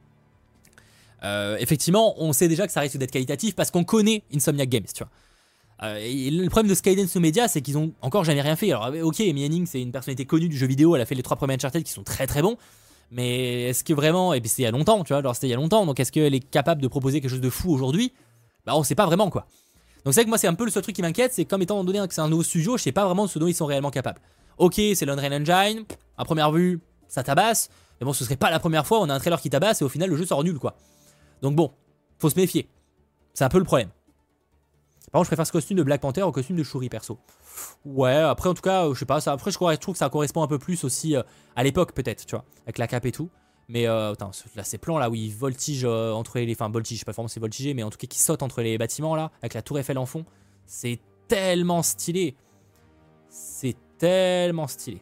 Euh, effectivement, on sait déjà que ça risque d'être qualitatif parce qu'on connaît Insomniac Games, tu vois. Euh, et le problème de Skydance Media, c'est qu'ils ont encore jamais rien fait. Alors, ok, Amy Hennig, c'est une personnalité connue du jeu vidéo. Elle a fait les trois premiers Uncharted qui sont très très bons. Mais est-ce que vraiment, et puis c'était il y a longtemps, tu vois, genre c'était il y a longtemps. Donc est-ce qu'elle est capable de proposer quelque chose de fou aujourd'hui? Bah, on sait pas vraiment quoi. Donc c'est vrai que moi, c'est un peu le seul truc qui m'inquiète, c'est comme étant donné que c'est un nouveau studio, je sais pas vraiment ce dont ils sont réellement capables. Ok, c'est l'Unreal Engine. À première vue, ça tabasse. Mais bon, ce serait pas la première fois. On a un trailer qui tabasse et au final, le jeu sort nul quoi. Donc bon, faut se méfier. C'est un peu le problème. Par contre, je préfère ce costume de Black Panther au costume de Shuri, perso. Ouais, après, en tout cas, je sais pas, ça, après, je trouve que ça correspond un peu plus aussi euh, à l'époque, peut-être, tu vois, avec la cape et tout. Mais, euh, attends, là, ces plans, là, où ils voltigent euh, entre les... Enfin, voltige, je sais pas vraiment si c'est voltiger, mais en tout cas, qui sautent entre les bâtiments, là, avec la tour Eiffel en fond. C'est tellement stylé. C'est tellement stylé.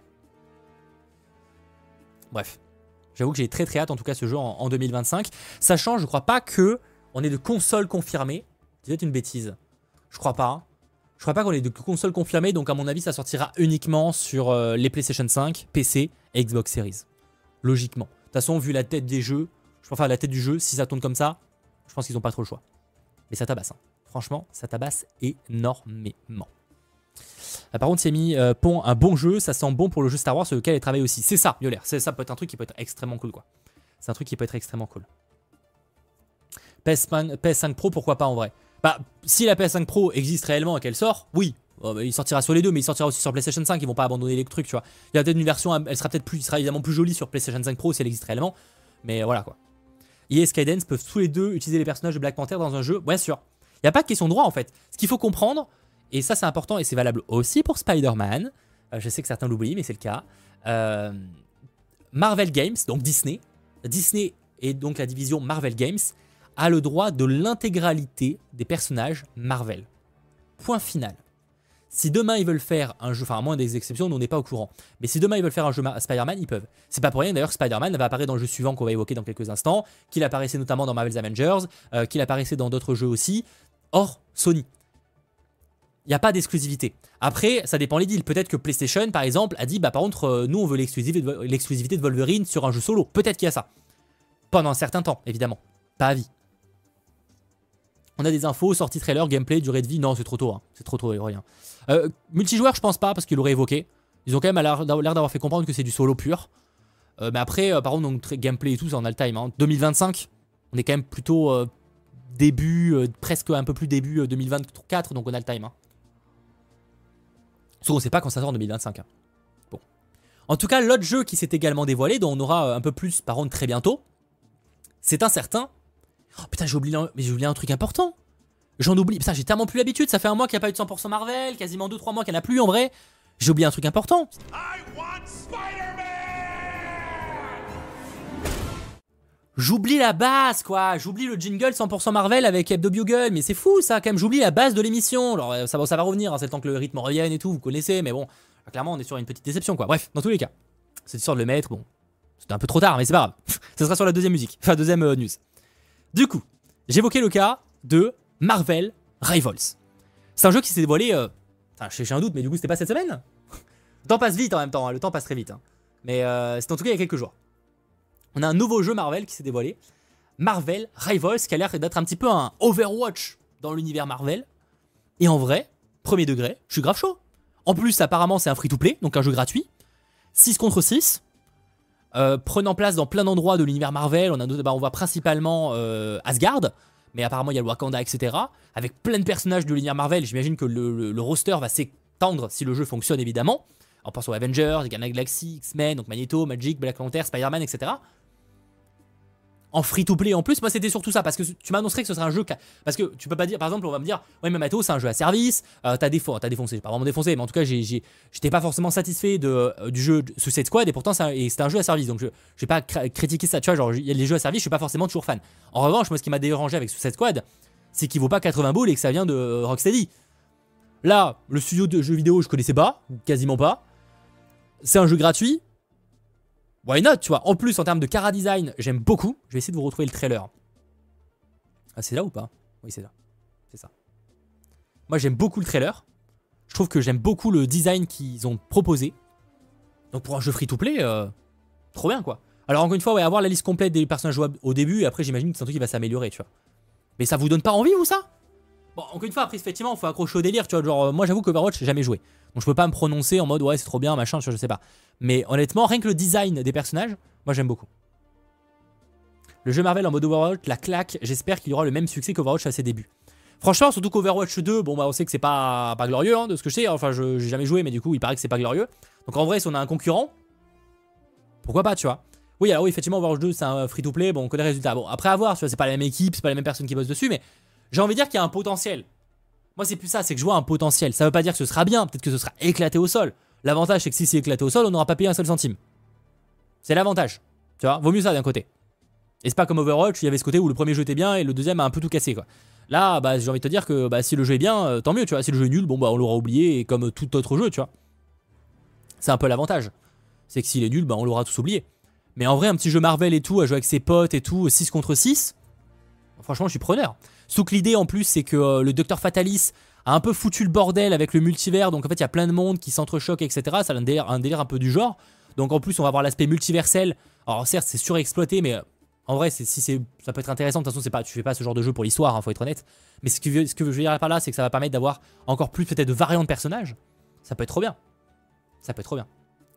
Bref. J'avoue que j'ai très très hâte, en tout cas, ce jeu en, en deux mille vingt-cinq. Sachant, je crois pas que on ait de console confirmée. C'est peut-être une bêtise. Je crois pas. Je crois pas qu'on ait de console confirmée, donc à mon avis, ça sortira uniquement sur euh, les PlayStation cinq, P C et Xbox Series. Logiquement. De toute façon, vu la tête des jeux, je préfère la tête du jeu, si ça tourne comme ça, je pense qu'ils ont pas trop le choix. Mais ça tabasse. Hein. Franchement, ça tabasse énormément. Ah, par contre, c'est mis euh, pont un bon jeu, ça sent bon pour le jeu Star Wars sur lequel elle travaille aussi. C'est ça, Yolaire. C'est ça peut être un truc qui peut être extrêmement cool, quoi. C'est un truc qui peut être extrêmement cool. P S cinq Pro, pourquoi pas en vrai? Bah, si la P S cinq Pro existe réellement et qu'elle sort, oui. Oh, bah, il sortira sur les deux, mais il sortira aussi sur PlayStation cinq. Ils vont pas abandonner les trucs, tu vois. Il y a peut-être une version, elle sera peut-être plus, sera évidemment plus jolie sur PlayStation cinq Pro si elle existe réellement. Mais voilà, quoi. E A et Skydance peuvent tous les deux utiliser les personnages de Black Panther dans un jeu. Bien sûr. Il n'y a pas de question de droit, en fait. Ce qu'il faut comprendre, et ça c'est important, et c'est valable aussi pour Spider-Man. Euh, je sais que certains l'oublient, mais c'est le cas. Euh, Marvel Games, donc Disney. Disney et donc la division Marvel Games a le droit de l'intégralité des personnages Marvel. Point final. Si demain ils veulent faire un jeu, enfin à moins des exceptions, nous on n'est pas au courant, mais si demain ils veulent faire un jeu Spider-Man, ils peuvent. C'est pas pour rien d'ailleurs que Spider-Man va apparaître dans le jeu suivant qu'on va évoquer dans quelques instants, qu'il apparaissait notamment dans Marvel's Avengers, euh, qu'il apparaissait dans d'autres jeux aussi, hors Sony. Il n'y a pas d'exclusivité. Après, ça dépend les deals. Peut-être que PlayStation, par exemple, a dit, bah par contre, euh, nous on veut l'exclusivité de Wolverine sur un jeu solo. Peut-être qu'il y a ça. Pendant un certain temps, évidemment. Pas à vie. On a des infos, sortie trailer, gameplay, durée de vie. Non, c'est trop tôt. Hein. C'est trop tôt, rien. Euh, multijoueur, je pense pas, parce qu'ils l'auraient évoqué. Ils ont quand même l'air d'avoir fait comprendre que c'est du solo pur. Euh, mais après, euh, par contre, donc, gameplay et tout, c'est en all time. Hein. deux mille vingt-cinq, on est quand même plutôt euh, début, euh, presque un peu plus début euh, deux mille vingt-quatre, donc on a le time. Hein. Sauf qu'on sait pas quand ça sort en deux mille vingt-cinq. Hein. Bon. En tout cas, l'autre jeu qui s'est également dévoilé, dont on aura un peu plus par contre très bientôt, c'est un certain... Oh putain, j'ai oublié, un... oublié un truc important. J'en oublie. Putain, j'ai tellement plus l'habitude. Ça fait un mois qu'il n'y a pas eu de cent pour cent Marvel, quasiment deux trois mois qu'il n'y en a plus en vrai. J'ai oublié un truc important. J'oublie la base, quoi. J'oublie le jingle cent pour cent Marvel avec Hebdo Bugle. Mais c'est fou, ça, quand même. J'oublie la base de l'émission. Alors, ça va, ça va revenir. Hein, c'est le temps que le rythme revienne et tout. Vous connaissez, mais bon. Clairement, on est sur une petite déception, quoi. Bref, dans tous les cas. Cette histoire de le mettre, bon. C'était un peu trop tard, mais c'est pas grave. Ce sera sur la deuxième musique. Enfin, deuxième euh, news. Du coup, j'évoquais le cas de Marvel Rivals. C'est un jeu qui s'est dévoilé. Euh... Enfin, j'ai un doute, mais du coup, c'était pas cette semaine. Le temps passe vite en même temps. Hein. Le temps passe très vite. Hein. Mais euh, c'est en tout cas il y a quelques jours. On a un nouveau jeu Marvel qui s'est dévoilé. Marvel Rivals, qui a l'air d'être un petit peu un Overwatch dans l'univers Marvel. Et en vrai, premier degré, je suis grave chaud. En plus, apparemment, c'est un free-to-play, donc un jeu gratuit. six contre six. Euh, prenant place dans plein d'endroits de l'univers Marvel. On, a, bah, on voit principalement euh, Asgard. Mais apparemment, il y a le Wakanda, et cetera. Avec plein de personnages de l'univers Marvel. J'imagine que le, le, le roster va s'étendre si le jeu fonctionne, évidemment. En pensant aux Avengers, les Gardiens de la Galaxie, X-Men, donc Magneto, Magic, Black Panther, Spider-Man, et cetera. En free-to-play en plus, moi c'était surtout ça, parce que tu m'annoncerais que ce serait un jeu... Parce que tu peux pas dire, par exemple, on va me dire, ouais mais Mato, c'est un jeu à service, euh, t'as défo t'as défoncé, j'ai pas vraiment défoncé, mais en tout cas, j'étais pas forcément satisfait de, euh, du jeu Suicide Squad, et pourtant c'était un jeu à service, donc je j'ai pas critiqué ça, tu vois, genre, il y a les jeux à service, je suis pas forcément toujours fan. En revanche, moi ce qui m'a dérangé avec Suicide Squad, c'est qu'il vaut pas quatre-vingts boules et que ça vient de euh, Rocksteady. Là, le studio de jeux vidéo, je connaissais pas, quasiment pas. C'est un jeu gratuit. Why not, tu vois. En plus, en termes de cara design, j'aime beaucoup. Je vais essayer de vous retrouver le trailer. Ah, c'est là ou pas? Oui, c'est là. C'est ça. Moi, j'aime beaucoup le trailer. Je trouve que j'aime beaucoup le design qu'ils ont proposé. Donc, pour un jeu free-to-play, euh, trop bien, quoi. Alors, encore une fois, ouais, avoir la liste complète des personnages jouables au début, et après, j'imagine que c'est un truc qui va s'améliorer, tu vois. Mais ça vous donne pas envie, vous, ça? Bon, encore une fois, après, effectivement, il faut accrocher au délire, tu vois. Genre, moi, j'avoue que Overwatch, j'ai jamais joué. Donc, je peux pas me prononcer en mode, ouais, c'est trop bien, machin, tu vois, je sais pas. Mais honnêtement, rien que le design des personnages, moi, j'aime beaucoup. Le jeu Marvel en mode Overwatch, la claque, j'espère qu'il y aura le même succès qu'Overwatch à ses débuts. Franchement, surtout qu'Overwatch deux, bon, bah, on sait que c'est pas, pas glorieux, hein, de ce que je sais. Enfin, je j'ai jamais joué, mais du coup, il paraît que c'est pas glorieux. Donc, en vrai, si on a un concurrent, pourquoi pas, tu vois. Oui, alors oui, effectivement, Overwatch deux, c'est un free-to-play, bon, on connaît les résultats. Bon, après, à voir, tu vois, c'est pas la même équipe, c'est pas les mêmes personnes qui bossent dessus, mais j'ai envie de dire qu'il y a un potentiel. Moi, c'est plus ça, c'est que je vois un potentiel. Ça veut pas dire que ce sera bien, peut-être que ce sera éclaté au sol. L'avantage, c'est que si c'est éclaté au sol, on n'aura pas payé un seul centime. C'est l'avantage. Tu vois, vaut mieux ça d'un côté. Et c'est pas comme Overwatch, il y avait ce côté où le premier jeu était bien et le deuxième a un peu tout cassé, quoi. Là, bah, j'ai envie de te dire que bah, si le jeu est bien, euh, tant mieux, tu vois. Si le jeu est nul, bon, bah, on l'aura oublié, et comme tout autre jeu, tu vois. C'est un peu l'avantage. C'est que s'il est nul, bah, on l'aura tous oublié. Mais en vrai, un petit jeu Marvel et tout, à jouer avec ses potes et tout, six contre six, franchement, je suis preneur. Sauf que l'idée en plus, c'est que euh, le Docteur Fatalis a un peu foutu le bordel avec le multivers. Donc en fait, il y a plein de mondes qui s'entrechoquent, et cetera. Ça a un délire, un délire un peu du genre. Donc en plus, on va avoir l'aspect multiversel. Alors certes, c'est surexploité, mais euh, en vrai, si c'est, ça peut être intéressant. De toute façon, c'est pas, tu fais pas ce genre de jeu pour l'histoire, hein, faut être honnête. Mais ce que, ce que je veux dire par là, c'est que ça va permettre d'avoir encore plus peut-être de variantes de personnages. Ça peut être trop bien. Ça peut être trop bien.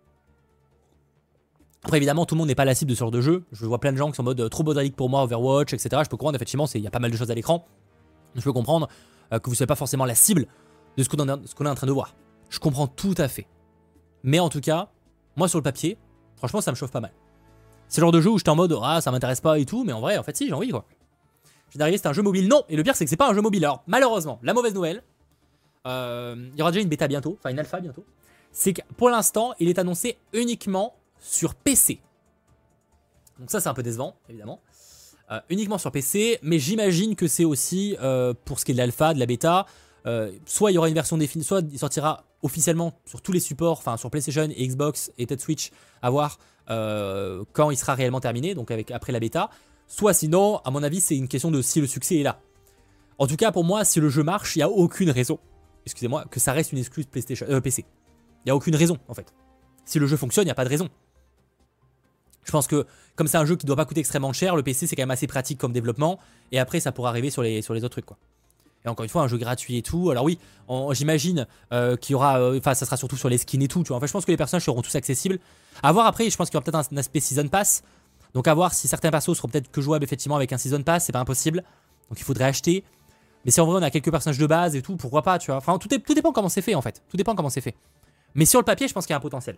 Après, évidemment, tout le monde n'est pas la cible de ce genre de jeu. Je vois plein de gens qui sont en mode euh, trop bordélique pour moi, Overwatch, et cetera. Je peux comprendre, effectivement, il y a pas mal de choses à l'écran. Je peux comprendre euh, que vous ne soyez pas forcément la cible de ce qu'on qu'on est en train de voir. Je comprends tout à fait. Mais en tout cas, moi, sur le papier, franchement, ça me chauffe pas mal. C'est le genre de jeu où j'étais en mode, ah, ça m'intéresse pas et tout, mais en vrai, en fait, si, j'ai envie, quoi. J'ai d'arriver, c'est un jeu mobile. Non, et le pire, c'est que c'est pas un jeu mobile. Alors, malheureusement, la mauvaise nouvelle, euh, il y aura déjà une bêta bientôt, enfin une alpha bientôt. C'est que pour l'instant, il est annoncé uniquement sur P C. Donc ça, c'est un peu décevant, évidemment. Euh, uniquement sur P C, mais j'imagine que c'est aussi, euh, pour ce qui est de l'alpha, de la bêta, euh, soit il y aura une version définie, soit il sortira officiellement sur tous les supports, enfin sur PlayStation et Xbox et peut-être Switch, à voir euh, quand il sera réellement terminé, donc avec, après la bêta. Soit sinon, à mon avis, c'est une question de si le succès est là. En tout cas, pour moi, si le jeu marche, il n'y a aucune raison, excusez-moi, que ça reste une excluse PlayStation, euh, P C. Il n'y a aucune raison, en fait. Si le jeu fonctionne, il n'y a pas de raison. Je pense que comme c'est un jeu qui ne doit pas coûter extrêmement cher, le P C c'est quand même assez pratique comme développement. Et après ça pourra arriver sur les, sur les autres trucs, quoi. Et encore une fois, un jeu gratuit et tout. Alors oui, j'imagine euh, qu'il y aura... Enfin, euh, ça sera surtout sur les skins et tout, tu vois. En fait, je pense que les personnages seront tous accessibles. À voir après, je pense qu'il y aura peut-être un, un aspect Season Pass. Donc à voir si certains persos seront peut-être que jouables effectivement avec un Season Pass, c'est pas impossible. Donc il faudrait acheter. Mais si en vrai on a quelques personnages de base et tout, pourquoi pas, tu vois. Enfin, tout, est, tout dépend comment c'est fait en fait. Tout dépend comment c'est fait. Mais sur le papier, je pense qu'il y a un potentiel.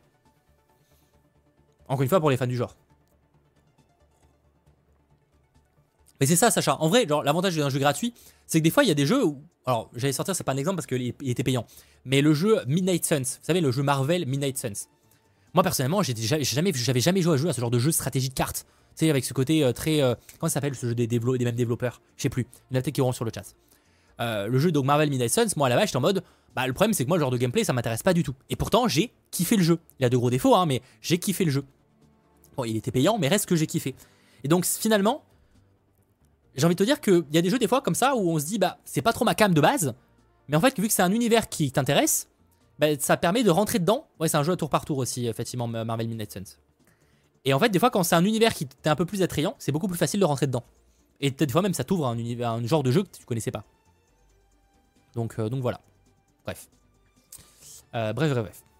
Encore une fois, pour les fans du genre. Mais c'est ça, Sacha. En vrai, genre l'avantage d'un jeu gratuit, c'est que des fois il y a des jeux où, alors j'allais sortir, c'est pas un exemple parce qu'il était payant, mais le jeu Midnight Suns, vous savez le jeu Marvel Midnight Suns. Moi personnellement, j'ai jamais, j'avais jamais joué à, jouer à ce genre de jeu de stratégie de cartes. Tu sais, avec ce côté euh, très, euh, comment ça s'appelle ce jeu des, dévelop des mêmes développeurs, je sais plus. Il y en a peut-être qui auront sur le chat. Euh, le jeu donc Marvel Midnight Suns, moi à la base j'étais en mode, bah le problème c'est que moi le genre de gameplay ça m'intéresse pas du tout. Et pourtant j'ai kiffé le jeu. Il a de gros défauts hein, mais j'ai kiffé le jeu. Bon, il était payant, mais reste que j'ai kiffé. Et donc finalement, j'ai envie de te dire qu'il y a des jeux des fois comme ça où on se dit bah c'est pas trop ma cam de base, mais en fait vu que c'est un univers qui t'intéresse, bah, ça permet de rentrer dedans. Ouais, c'est un jeu à tour par tour aussi effectivement Marvel Midnight Suns. Et en fait des fois quand c'est un univers qui t'est un peu plus attrayant, c'est beaucoup plus facile de rentrer dedans. Et peut-être des fois même ça t'ouvre un univers, un genre de jeu que tu connaissais pas. Donc euh, donc voilà. Bref. Euh, bref bref bref.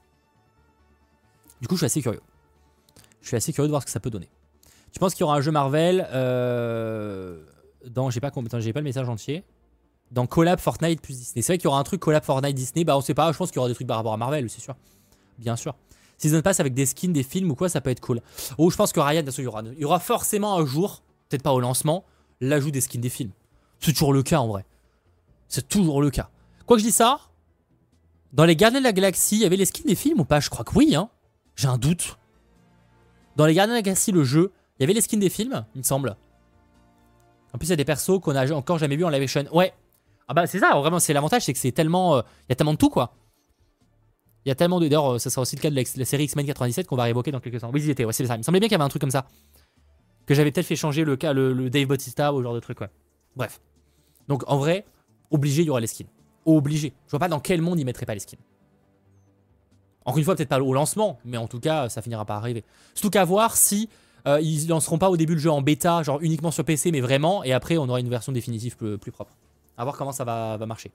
Du coup je suis assez curieux. Je suis assez curieux de voir ce que ça peut donner. Tu penses qu'il y aura un jeu Marvel euh, dans, j'ai pas, j'ai pas le message entier, dans collab Fortnite plus Disney. C'est vrai qu'il y aura un truc collab Fortnite Disney, bah on sait pas, je pense qu'il y aura des trucs par rapport à Marvel, c'est sûr. Bien sûr. Season Pass avec des skins, des films ou quoi, ça peut être cool. Oh, je pense que Ryan, il y aura, il y aura forcément un jour, peut-être pas au lancement, l'ajout des skins des films. C'est toujours le cas en vrai. C'est toujours le cas. Quoi que je dis ça, dans les Gardiens de la Galaxie, il y avait les skins des films ou pas? Je crois que oui, hein. J'ai un doute. Dans les Gardiens de la Galaxie, le jeu, il y avait les skins des films, il me semble. En plus, il y a des persos qu'on a encore jamais vu en live action. Ouais. Ah bah c'est ça, vraiment, c'est l'avantage, c'est que c'est tellement... Il euh, y a tellement de tout, quoi. Il y a tellement de... D'ailleurs, ça sera aussi le cas de la, la série X-Men quatre-vingt-dix-sept qu'on va réévoquer dans quelques temps. Oui, ils y étaient, ouais, c'est ça. Il me semblait bien qu'il y avait un truc comme ça. Que j'avais peut-être fait changer le, cas, le, le Dave Bautista ou ce genre de truc, ouais. Bref. Donc, en vrai, obligé, il y aura les skins. Obligé. Je vois pas dans quel monde ils mettraient pas les skins. Encore une fois, peut-être pas au lancement, mais en tout cas, ça finira par arriver. Surtout qu'à voir si... Euh, ils lanceront pas au début le jeu en bêta, genre uniquement sur P C, mais vraiment, et après on aura une version définitive plus, plus propre. À voir comment ça va, va marcher.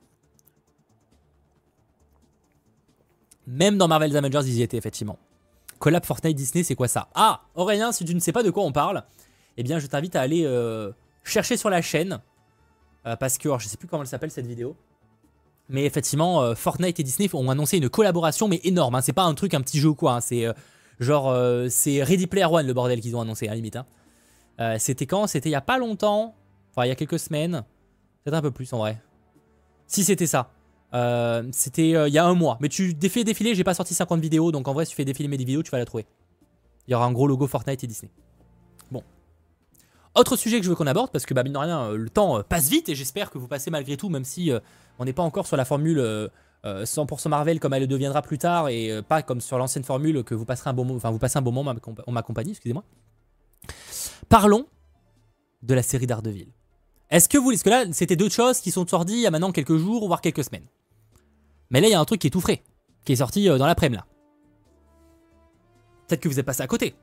Même dans Marvel's Avengers, ils y étaient effectivement. Collab Fortnite Disney, c'est quoi ça? Ah, Aurélien, si tu ne sais pas de quoi on parle, eh bien je t'invite à aller euh, chercher sur la chaîne, euh, parce que, alors, je sais plus comment elle s'appelle cette vidéo, mais effectivement, euh, Fortnite et Disney ont annoncé une collaboration, mais énorme, hein. C'est pas un truc, un petit jeu ou quoi, hein. C'est... Euh, Genre, euh, c'est Ready Player One le bordel qu'ils ont annoncé, à la limite. Hein. Euh, C'était quand? C'était il y a pas longtemps. Enfin, il y a quelques semaines. Peut-être un peu plus en vrai. Si, c'était ça. Euh, c'était euh, il y a un mois. Mais tu fais défiler, j'ai pas sorti cinquante vidéos. Donc en vrai, si tu fais défiler mes vidéos, tu vas la trouver. Il y aura un gros logo Fortnite et Disney. Bon. Autre sujet que je veux qu'on aborde, parce que bah, mine de rien, le temps passe vite. Et j'espère que vous passez malgré tout, même si euh, on n'est pas encore sur la formule... Euh, Euh, cent pour cent Marvel comme elle le deviendra plus tard et euh, pas comme sur l'ancienne formule que vous passerez un bon moment, enfin vous passez un bon moment en ma compagnie, excusez-moi. Parlons de la série Daredevil. Est-ce que vous, parce que là c'était deux choses qui sont sorties il y a maintenant quelques jours voire quelques semaines. Mais là il y a un truc qui est tout frais, qui est sorti euh, dans l'après-midi là. Peut-être que vous êtes passé à côté.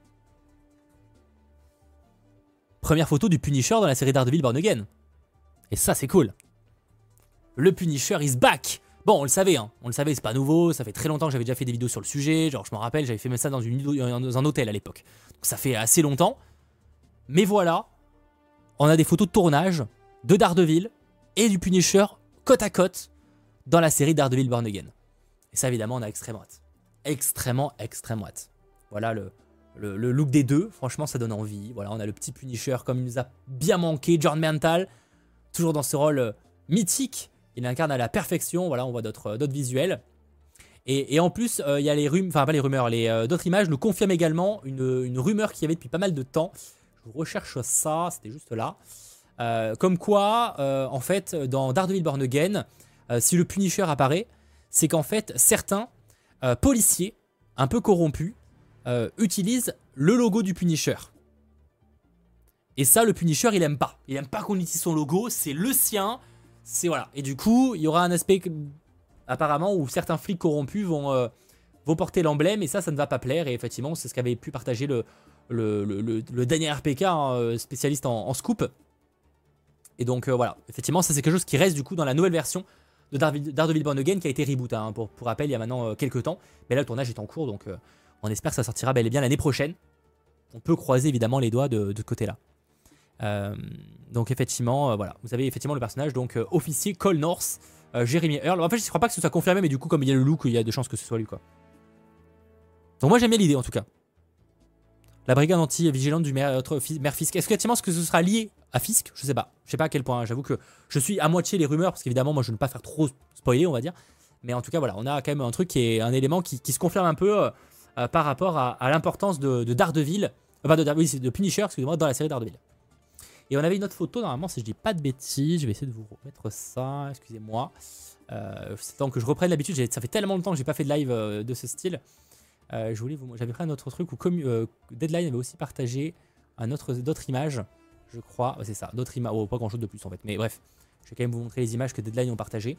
Première photo du Punisher dans la série Daredevil Born Again. Et ça c'est cool. Le Punisher is back. Bon, on le savait, hein. On le savait, c'est pas nouveau, ça fait très longtemps que j'avais déjà fait des vidéos sur le sujet, genre je me rappelle, j'avais fait même ça dans, une, dans un hôtel à l'époque. Donc ça fait assez longtemps. Mais voilà, on a des photos de tournage de Daredevil et du Punisher côte à côte dans la série Daredevil Born Again. Et ça évidemment, on a extrêmement hâte. Extrêmement, extrêmement hâte. Voilà le, le, le look des deux, franchement ça donne envie. Voilà, on a le petit Punisher comme il nous a bien manqué, John Mantal, toujours dans ce rôle euh, mythique. Il incarne à la perfection, voilà, on voit d'autres visuels. Et, et en plus, il euh, y a les rumeurs, enfin pas les rumeurs, les euh, d'autres images nous confirment également une, une rumeur qu'il y avait depuis pas mal de temps. Je recherche ça, c'était juste là. Euh, comme quoi, euh, en fait, dans Daredevil Born Again, euh, si le Punisher apparaît, c'est qu'en fait, certains euh, policiers, un peu corrompus, euh, utilisent le logo du Punisher. Et ça, le Punisher, il aime pas. Il aime pas qu'on utilise son logo, c'est le sien. C'est voilà. Et du coup, il y aura un aspect apparemment où certains flics corrompus vont, euh, vont porter l'emblème et ça, ça ne va pas plaire. Et effectivement, c'est ce qu'avait pu partager le, le, le, le, le dernier R P K, hein, spécialiste en, en scoop. Et donc euh, voilà, effectivement, ça c'est quelque chose qui reste du coup dans la nouvelle version de Daredevil Born Again qui a été reboot. Hein, pour, pour rappel, il y a maintenant euh, quelques temps. Mais là, le tournage est en cours, donc euh, on espère que ça sortira bel et bien l'année prochaine. On peut croiser évidemment les doigts de, de ce côté-là. Euh, donc effectivement, euh, voilà, vous avez effectivement le personnage, donc euh, officier Cole North, euh, Jeremy Earl. En fait, je ne crois pas que ce soit confirmé, mais du coup, comme il y a le look, il y a de chances que ce soit lui, quoi. Donc moi, j'aime bien l'idée, en tout cas. La brigade anti-vigilante du maire, maire Fisk. Est-ce qu'effectivement ce que ce sera lié à Fisk? Je sais pas. Je sais pas à quel point. Hein. J'avoue que je suis à moitié les rumeurs parce qu'évidemment moi je ne veux pas faire trop spoiler on va dire. Mais en tout cas voilà, on a quand même un truc qui est un élément qui, qui se confirme un peu euh, par rapport à, à l'importance de, de Daredevil. Enfin de, oui, de Punisher, excusez-moi, dans la série Daredevil. Et on avait une autre photo normalement si je dis pas de bêtises. Je vais essayer de vous remettre ça. Excusez-moi. Euh, c'est temps que je reprenne l'habitude. Ça fait tellement longtemps que j'ai pas fait de live euh, de ce style. Euh, je voulais vous, j'avais pris un autre truc où euh, Deadline avait aussi partagé un autre, d'autres images, je crois. Ouais, c'est ça, d'autres images. Oh, pas grand chose de plus en fait, mais bref, je vais quand même vous montrer les images que Deadline ont partagées.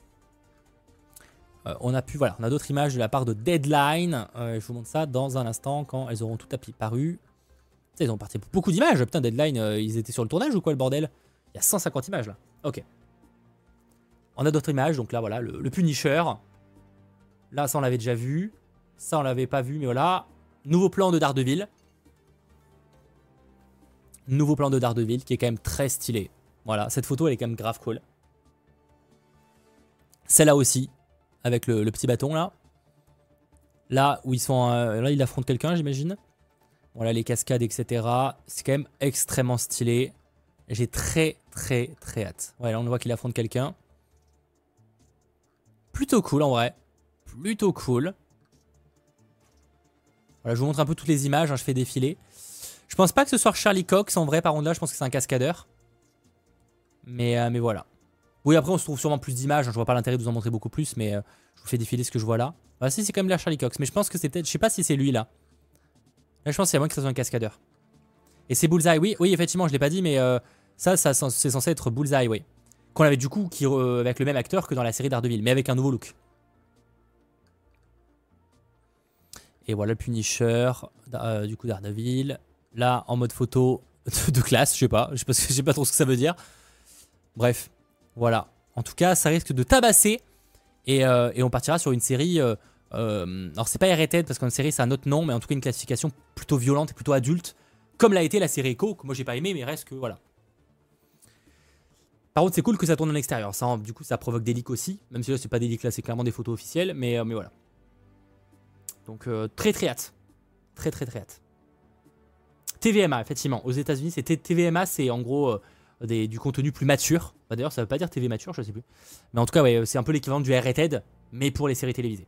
Euh, on a pu, voilà, on a d'autres images de la part de Deadline. Euh, je vous montre ça dans un instant quand elles auront tout apparu. Ils ont partagé beaucoup d'images. Putain, Deadline, euh, ils étaient sur le tournage ou quoi le bordel? Il y a cent cinquante images là. Ok. On a d'autres images, donc là voilà, le, le Punisher. Là, ça on l'avait déjà vu. Ça, on l'avait pas vu, mais voilà. Nouveau plan de Daredevil. Nouveau plan de Daredevil qui est quand même très stylé. Voilà, cette photo, elle est quand même grave cool. Celle-là aussi, avec le, le petit bâton, là. Là, où ils sont... Euh, là, il affronte quelqu'un, j'imagine. Voilà, les cascades, et cetera. C'est quand même extrêmement stylé. J'ai très, très, très hâte. Ouais, là, on voit qu'il affronte quelqu'un. Plutôt cool, en vrai. Plutôt cool. Voilà, je vous montre un peu toutes les images, hein, je fais défiler. Je pense pas que ce soit Charlie Cox en vrai, par contre là, je pense que c'est un cascadeur. Mais, euh, mais voilà. Oui, après on se trouve sûrement plus d'images, hein, je vois pas l'intérêt de vous en montrer beaucoup plus, mais euh, je vous fais défiler ce que je vois là. Bah si, c'est quand même là Charlie Cox, mais je pense que c'est peut-être, je sais pas si c'est lui là. Là je pense qu'il y a moins que ce soit un cascadeur. Et c'est Bullseye, oui, oui effectivement, je l'ai pas dit, mais euh, ça, ça c'est censé être Bullseye, oui. Qu'on avait du coup qui, euh, avec le même acteur que dans la série Daredevil, mais avec un nouveau look. Et voilà le Punisher, euh, du coup Daredevil. Là, en mode photo de, de classe, je sais pas. Je sais pas, je sais pas trop ce que ça veut dire. Bref, voilà. En tout cas, ça risque de tabasser. Et, euh, et on partira sur une série... Euh, euh, alors, c'est pas R-rated parce qu'une série, c'est un autre nom. Mais en tout cas, une classification plutôt violente et plutôt adulte. Comme l'a été la série Echo, que moi, j'ai pas aimé, mais reste que... Voilà. Par contre, c'est cool que ça tourne en extérieur. Ça, du coup, ça provoque des leaks aussi. Même si là, c'est pas des leaks, là, c'est clairement des photos officielles. Mais, euh, mais voilà. Donc euh, très très hâte. Très très très hâte. T V M A, effectivement. Aux États-Unis, c'est T V M A, c'est en gros euh, des, du contenu plus mature. Bah, d'ailleurs, ça veut pas dire T V mature, je sais plus. Mais en tout cas, ouais, c'est un peu l'équivalent du R-rated, mais pour les séries télévisées.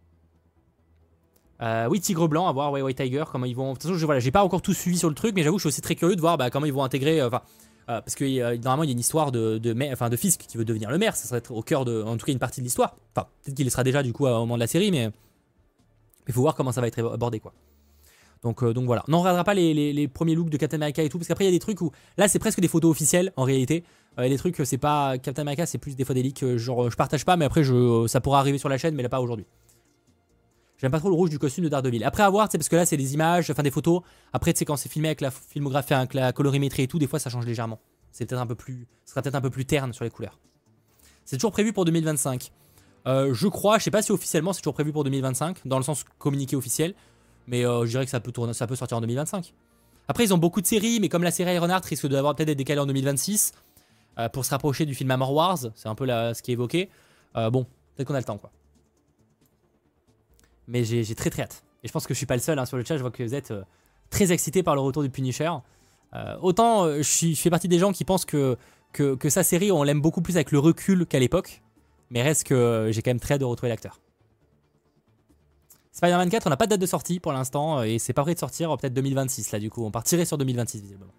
Euh, oui, Tigre Blanc, à voir, ouais, White Tiger, comment ils vont. De toute façon, je, voilà, j'ai pas encore tout suivi sur le truc, mais j'avoue que je suis aussi très curieux de voir bah, comment ils vont intégrer. Enfin, euh, euh, parce que euh, normalement, il y a une histoire de, de, de, enfin, de Fisk qui veut devenir le maire. Ça serait au cœur de, en tout cas, une partie de l'histoire. Enfin, peut-être qu'il sera déjà du coup au moment de la série, mais il faut voir comment ça va être abordé, quoi. Donc, euh, donc voilà. On n'en regardera pas les, les, les premiers looks de Captain America et tout, parce qu'après il y a des trucs où là c'est presque des photos officielles en réalité. Euh, les trucs c'est pas Captain America, c'est plus des fois des leaks euh, genre je partage pas, mais après je, ça pourra arriver sur la chaîne, mais là pas aujourd'hui. J'aime pas trop le rouge du costume de Daredevil. Après à voir, c'est parce que là c'est des images, enfin des photos. Après tu sais quand c'est filmé avec la filmographie, avec la colorimétrie et tout, des fois ça change légèrement. C'est peut-être un peu plus, ce sera peut-être un peu plus terne sur les couleurs. C'est toujours prévu pour deux mille vingt-cinq. Euh, je crois, je sais pas si officiellement c'est toujours prévu pour deux mille vingt-cinq, dans le sens communiqué officiel, mais euh, je dirais que ça peut, tourner, ça peut sortir en deux mille vingt-cinq. Après, ils ont beaucoup de séries, mais comme la série Ironheart risque d'avoir peut-être d'être décalée en deux mille vingt-six, euh, pour se rapprocher du film Armor Wars, c'est un peu la, ce qui est évoqué, euh, bon, peut-être qu'on a le temps, quoi. Mais j'ai très très hâte. Et je pense que je suis pas le seul hein, sur le chat, je vois que vous êtes euh, très excités par le retour du Punisher. Euh, autant, euh, je, suis, je fais partie des gens qui pensent que, que, que sa série, on l'aime beaucoup plus avec le recul qu'à l'époque. Mais reste que euh, j'ai quand même très hâte de retrouver l'acteur. Spider-Man quatre, on n'a pas de date de sortie pour l'instant. Et c'est pas prêt de sortir, peut-être deux mille vingt-six là du coup. On partirait sur deux mille vingt-six visiblement.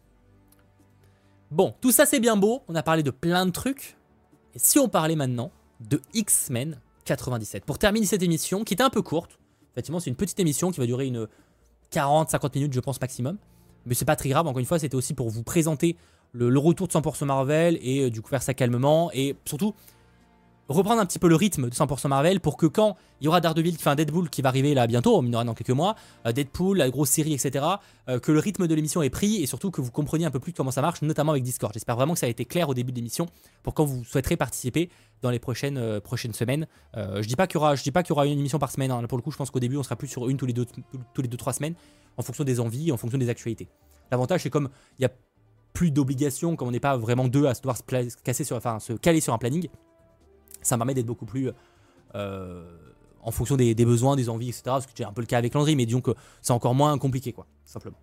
Bon, tout ça c'est bien beau. On a parlé de plein de trucs. Et si on parlait maintenant de X-Men quatre-vingt-dix-sept. Pour terminer cette émission, qui était un peu courte. Effectivement, c'est une petite émission qui va durer une quarante à cinquante minutes je pense maximum. Mais c'est pas très grave, encore une fois, c'était aussi pour vous présenter le, le retour de cent pour cent Marvel. Et euh, du coup faire ça calmement. Et surtout... reprendre un petit peu le rythme de cent pour cent Marvel pour que quand il y aura Daredevil qui fait un Deadpool qui va arriver là bientôt, on aura dans quelques mois, euh, Deadpool, la grosse série, et cetera, euh, que le rythme de l'émission est pris et surtout que vous compreniez un peu plus comment ça marche, notamment avec Discord. J'espère vraiment que ça a été clair au début de l'émission pour quand vous souhaiterez participer dans les prochaines, euh, prochaines semaines. Euh, je dis pas qu'il y aura, je dis pas qu'il y aura une émission par semaine, hein. Pour le coup je pense qu'au début on sera plus sur une tous les deux, tous les deux trois semaines en fonction des envies, en fonction des actualités. L'avantage c'est comme il y a plus d'obligations, comme on n'est pas vraiment deux à devoir se, casser sur, enfin, se caler sur un planning. Ça me permet d'être beaucoup plus, euh, en fonction des, des besoins, des envies, et cetera. Parce que c'est un peu le cas avec Landry, mais disons que c'est encore moins compliqué, quoi, simplement.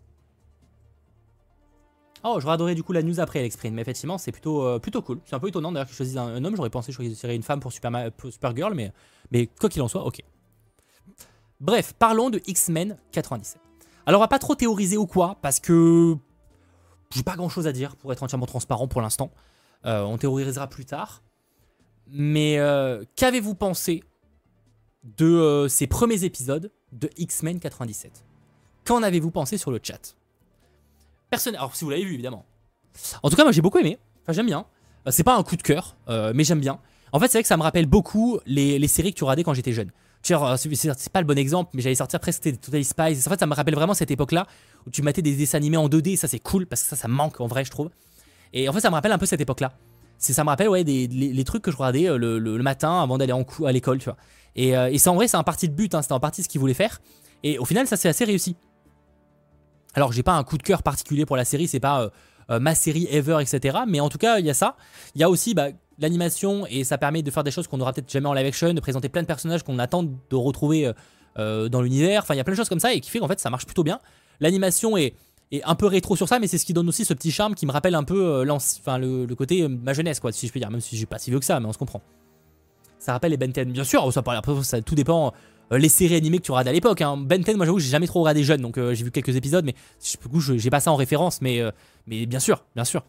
Oh, j'aurais adoré du coup la news après Alexprint, mais effectivement, c'est plutôt, euh, plutôt cool. C'est un peu étonnant d'ailleurs qu'ils choisissent un, un homme. J'aurais pensé choisir une femme pour, Superma pour Supergirl, mais, mais quoi qu'il en soit, ok. Bref, parlons de X-Men quatre-vingt-dix-sept. Alors, on va pas trop théoriser ou quoi, parce que j'ai pas grand chose à dire pour être entièrement transparent pour l'instant. Euh, on théorisera plus tard. Mais euh, qu'avez-vous pensé de euh, ces premiers épisodes de X-Men quatre-vingt-dix-sept? Qu'en avez-vous pensé sur le chat? Personne... Alors, si vous l'avez vu, évidemment. En tout cas, moi, j'ai beaucoup aimé. Enfin, j'aime bien. Euh, c'est pas un coup de cœur, euh, mais j'aime bien. En fait, c'est vrai que ça me rappelle beaucoup les, les séries que tu regardais quand j'étais jeune. Genre, c'est pas le bon exemple, mais j'allais sortir presque Totally Spies. En fait, ça me rappelle vraiment cette époque-là où tu matais des dessins animés en deux D. Et ça, c'est cool parce que ça, ça manque en vrai, je trouve. Et en fait, ça me rappelle un peu cette époque-là. Ça me rappelle, ouais, des, les, les trucs que je regardais le, le, le matin avant d'aller à l'école, tu vois. Et, euh, et ça, en vrai, c'est en partie de but. Hein, c'était en partie ce qu'ils voulaient faire. Et au final, ça, c'est assez réussi. Alors, j'ai pas un coup de cœur particulier pour la série, c'est pas euh, euh, ma série ever, et cetera. Mais en tout cas, il y a ça. Il y a aussi bah, l'animation et ça permet de faire des choses qu'on n'aura peut-être jamais en live action, de présenter plein de personnages qu'on attend de retrouver euh, dans l'univers. Enfin, il y a plein de choses comme ça et qui fait qu'en fait, ça marche plutôt bien. L'animation est, est un peu rétro sur ça, mais c'est ce qui donne aussi ce petit charme qui me rappelle un peu euh, enfin, le, le côté euh, ma jeunesse, quoi, si je peux dire. Même si je suis pas si vieux que ça, mais on se comprend. Ça rappelle les Ben dix, bien sûr. Ça, après, ça tout dépend. Les séries animées que tu regardes à l'époque. Hein. Ben dix, moi j'avoue, j'ai jamais trop regardé jeune, donc euh, j'ai vu quelques épisodes, mais du coup, j'ai pas ça en référence, mais, euh, mais bien sûr, bien sûr.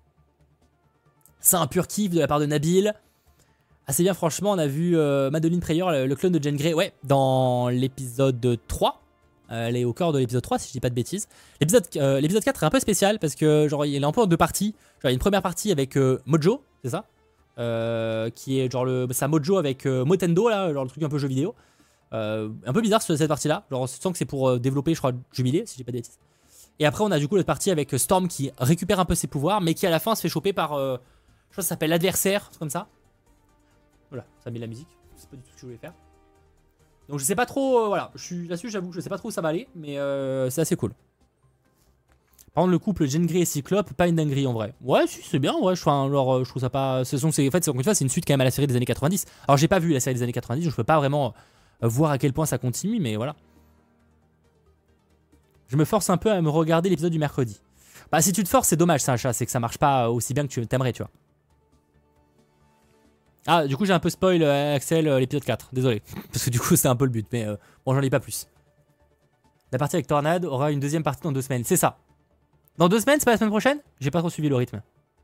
C'est un pur kiff de la part de Nabil. Assez bien, franchement, on a vu euh, Madeline Preyer, le, le clone de Jean Grey, ouais, dans l'épisode trois. Euh, elle est au cœur de l'épisode trois, si je dis pas de bêtises. L'épisode euh, l'épisode quatre est un peu spécial parce que, genre, il est un peu en deux parties. Genre, il y a une première partie avec euh, Mojo, c'est ça euh, qui est genre le, sa Mojo avec euh, Motendo, là, genre le truc un peu jeu vidéo. Euh, un peu bizarre cette partie là, genre on sent que c'est pour euh, développer je crois Jubilé si j'ai pas de bêtises. Et après on a du coup l'autre partie avec Storm qui récupère un peu ses pouvoirs mais qui à la fin se fait choper par euh, je crois que ça s'appelle l'adversaire, comme ça. Voilà, ça met la musique, c'est pas du tout ce que je voulais faire. Donc je sais pas trop, euh, voilà, je suis là-dessus j'avoue, je sais pas trop où ça va aller, mais euh, c'est assez cool. Par contre le couple Jean Grey et Cyclope, pas une dinguerie en vrai. Ouais si c'est bien, ouais, je, enfin, alors, je trouve ça pas... C'est, en fait c'est une suite quand même à la série des années quatre-vingt-dix. Alors j'ai pas vu la série des années quatre-vingt-dix, donc je peux pas vraiment... voir à quel point ça continue, mais voilà. Je me force un peu à me regarder l'épisode du mercredi. Bah si tu te forces, c'est dommage, Sacha, c'est que ça marche pas aussi bien que tu t'aimerais, tu vois. Ah, du coup j'ai un peu spoil, euh, Axel, euh, l'épisode quatre, désolé. Parce que du coup c'est un peu le but, mais euh, bon j'en ai pas plus. La partie avec Tornade aura une deuxième partie dans deux semaines, c'est ça. Dans deux semaines, c'est pas la semaine prochaine? J'ai pas trop suivi le rythme.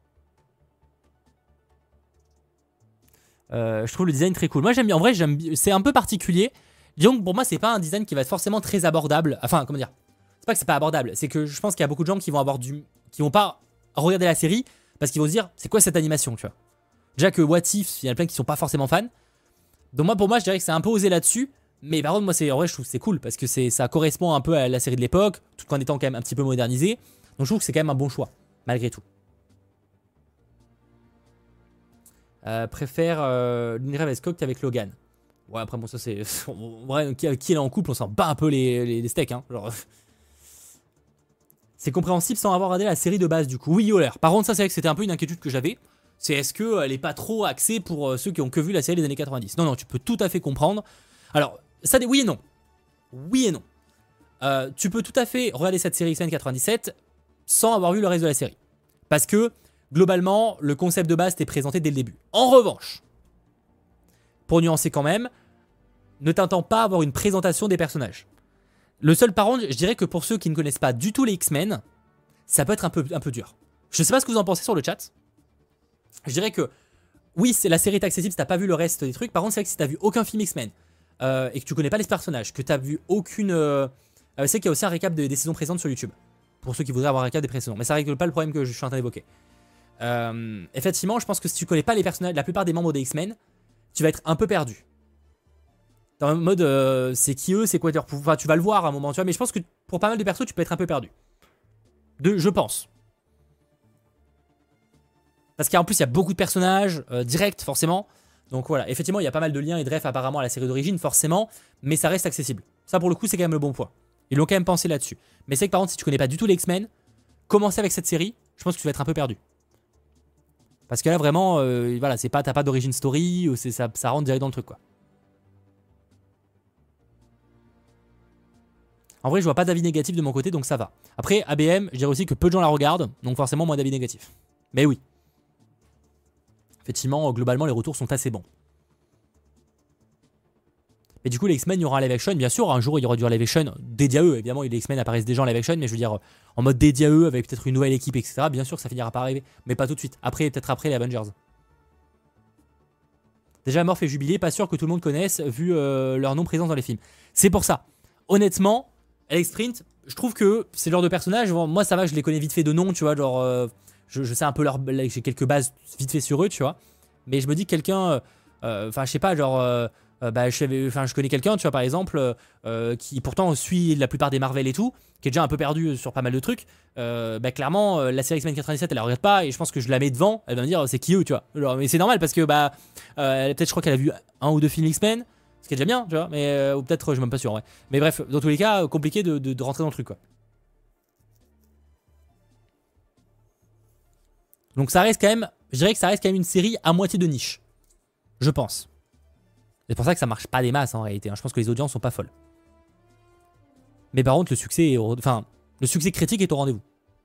Euh, je trouve le design très cool. Moi j'aime bien, en vrai j'aime, c'est un peu particulier. Disons que pour moi c'est pas un design qui va être forcément très abordable. Enfin comment dire, c'est pas que c'est pas abordable, c'est que je pense qu'il y a beaucoup de gens qui vont avoir du, qui vont pas regarder la série parce qu'ils vont se dire c'est quoi cette animation, tu vois. Déjà que What If, il y en a plein qui sont pas forcément fans. Donc moi pour moi je dirais que c'est un peu osé là-dessus. Mais par contre moi c'est, en vrai je trouve que c'est cool parce que c'est, ça correspond un peu à la série de l'époque, tout en étant quand même un petit peu modernisé. Donc je trouve que c'est quand même un bon choix malgré tout. Euh, préfère euh, l'univers avec Scott qu'avec Logan. Ouais, après, bon, ça c'est. En vrai, qui, qui est en couple, on s'en bat un peu les, les, les steaks. Hein, genre. C'est compréhensible sans avoir regardé la série de base, du coup. Oui, Yoler. Par contre, ça, c'est vrai que c'était un peu une inquiétude que j'avais. C'est est-ce qu'elle est pas trop axée pour euh, ceux qui ont que vu la série des années quatre-vingt-dix? Non, non, tu peux tout à fait comprendre. Alors, ça, oui et non. Oui et non. Euh, tu peux tout à fait regarder cette série X-Men quatre-vingt-dix-sept sans avoir vu le reste de la série. Parce que. Globalement, le concept de base t'est présenté dès le début. En revanche, pour nuancer quand même, ne t'attends pas à avoir une présentation des personnages. Le seul par contre, je dirais que pour ceux qui ne connaissent pas du tout les X-Men, ça peut être un peu, un peu dur. Je sais pas ce que vous en pensez sur le chat. Je dirais que, oui, c'est la série est accessible si t'as pas vu le reste des trucs. Par contre, c'est vrai que si t'as vu aucun film X-Men euh, et que tu connais pas les personnages, que t'as vu aucune... Euh, c'est qu'il y a aussi un récap des, des saisons précédentes sur YouTube. Pour ceux qui voudraient avoir un récap des précédents. Mais ça règle pas le problème que je suis en train d'évoquer. Euh, effectivement, je pense que si tu connais pas les personnages, la plupart des membres des X-Men, tu vas être un peu perdu. Dans le mode, euh, c'est qui eux, c'est quoi leur pouvoir, enfin, tu vas le voir à un moment, tu vois, mais je pense que pour pas mal de persos, tu peux être un peu perdu. De, je pense. Parce qu'en plus, il y a beaucoup de personnages euh, directs, forcément. Donc voilà, effectivement, il y a pas mal de liens et de refs apparemment à la série d'origine, forcément, mais ça reste accessible. Ça, pour le coup, c'est quand même le bon point. Ils l'ont quand même pensé là-dessus. Mais c'est que par contre, si tu connais pas du tout les X-Men, commencer avec cette série, je pense que tu vas être un peu perdu. Parce que là vraiment, euh, voilà, c'est pas, t'as pas d'origine story, ou ça, ça rentre direct dans le truc quoi. En vrai, je vois pas d'avis négatif de mon côté, donc ça va. Après, A B M, je dirais aussi que peu de gens la regardent, donc forcément moins d'avis négatifs. Mais oui. Effectivement, globalement, les retours sont assez bons. Mais du coup, les X-Men, il y aura un live action. Bien sûr, un jour, il y aura du live action dédié à eux. Évidemment, les X-Men apparaissent déjà en live action, mais je veux dire, en mode dédié à eux, avec peut-être une nouvelle équipe, et cetera. Bien sûr que ça finira par arriver, mais pas tout de suite. Après, peut-être après les Avengers. Déjà, Morph et Jubilé, pas sûr que tout le monde connaisse, vu euh, leur nom présent dans les films. C'est pour ça. Honnêtement, Alex Sprint, je trouve que c'est le genre de personnage. Moi, ça va, je les connais vite fait de nom, tu vois. Genre, euh, je, je sais un peu leur. J'ai quelques bases vite fait sur eux, tu vois. Mais je me dis que quelqu'un. Enfin, euh, je sais pas, genre. Euh, Euh, bah, je, savais, je connais quelqu'un, tu vois, par exemple, euh, qui pourtant suit la plupart des Marvel et tout, qui est déjà un peu perdu sur pas mal de trucs. Euh, bah, clairement, euh, la série X-Men quatre-vingt-dix-sept, elle la regarde pas, et je pense que je la mets devant, elle va me dire c'est qui eux, tu vois. Genre, mais c'est normal parce que, bah, euh, peut-être je crois qu'elle a vu un ou deux films X-Men, ce qui est déjà bien, tu vois, mais, euh, ou peut-être, je suis même pas sûr, ouais. Mais bref, dans tous les cas, compliqué de, de, de rentrer dans le truc, quoi. Donc ça reste quand même, je dirais que ça reste quand même une série à moitié de niche, je pense. C'est pour ça que ça marche pas des masses en réalité. Hein. Je pense que les audiences sont pas folles. Mais par contre, le succès, est au... enfin, le succès critique est au rendez-vous.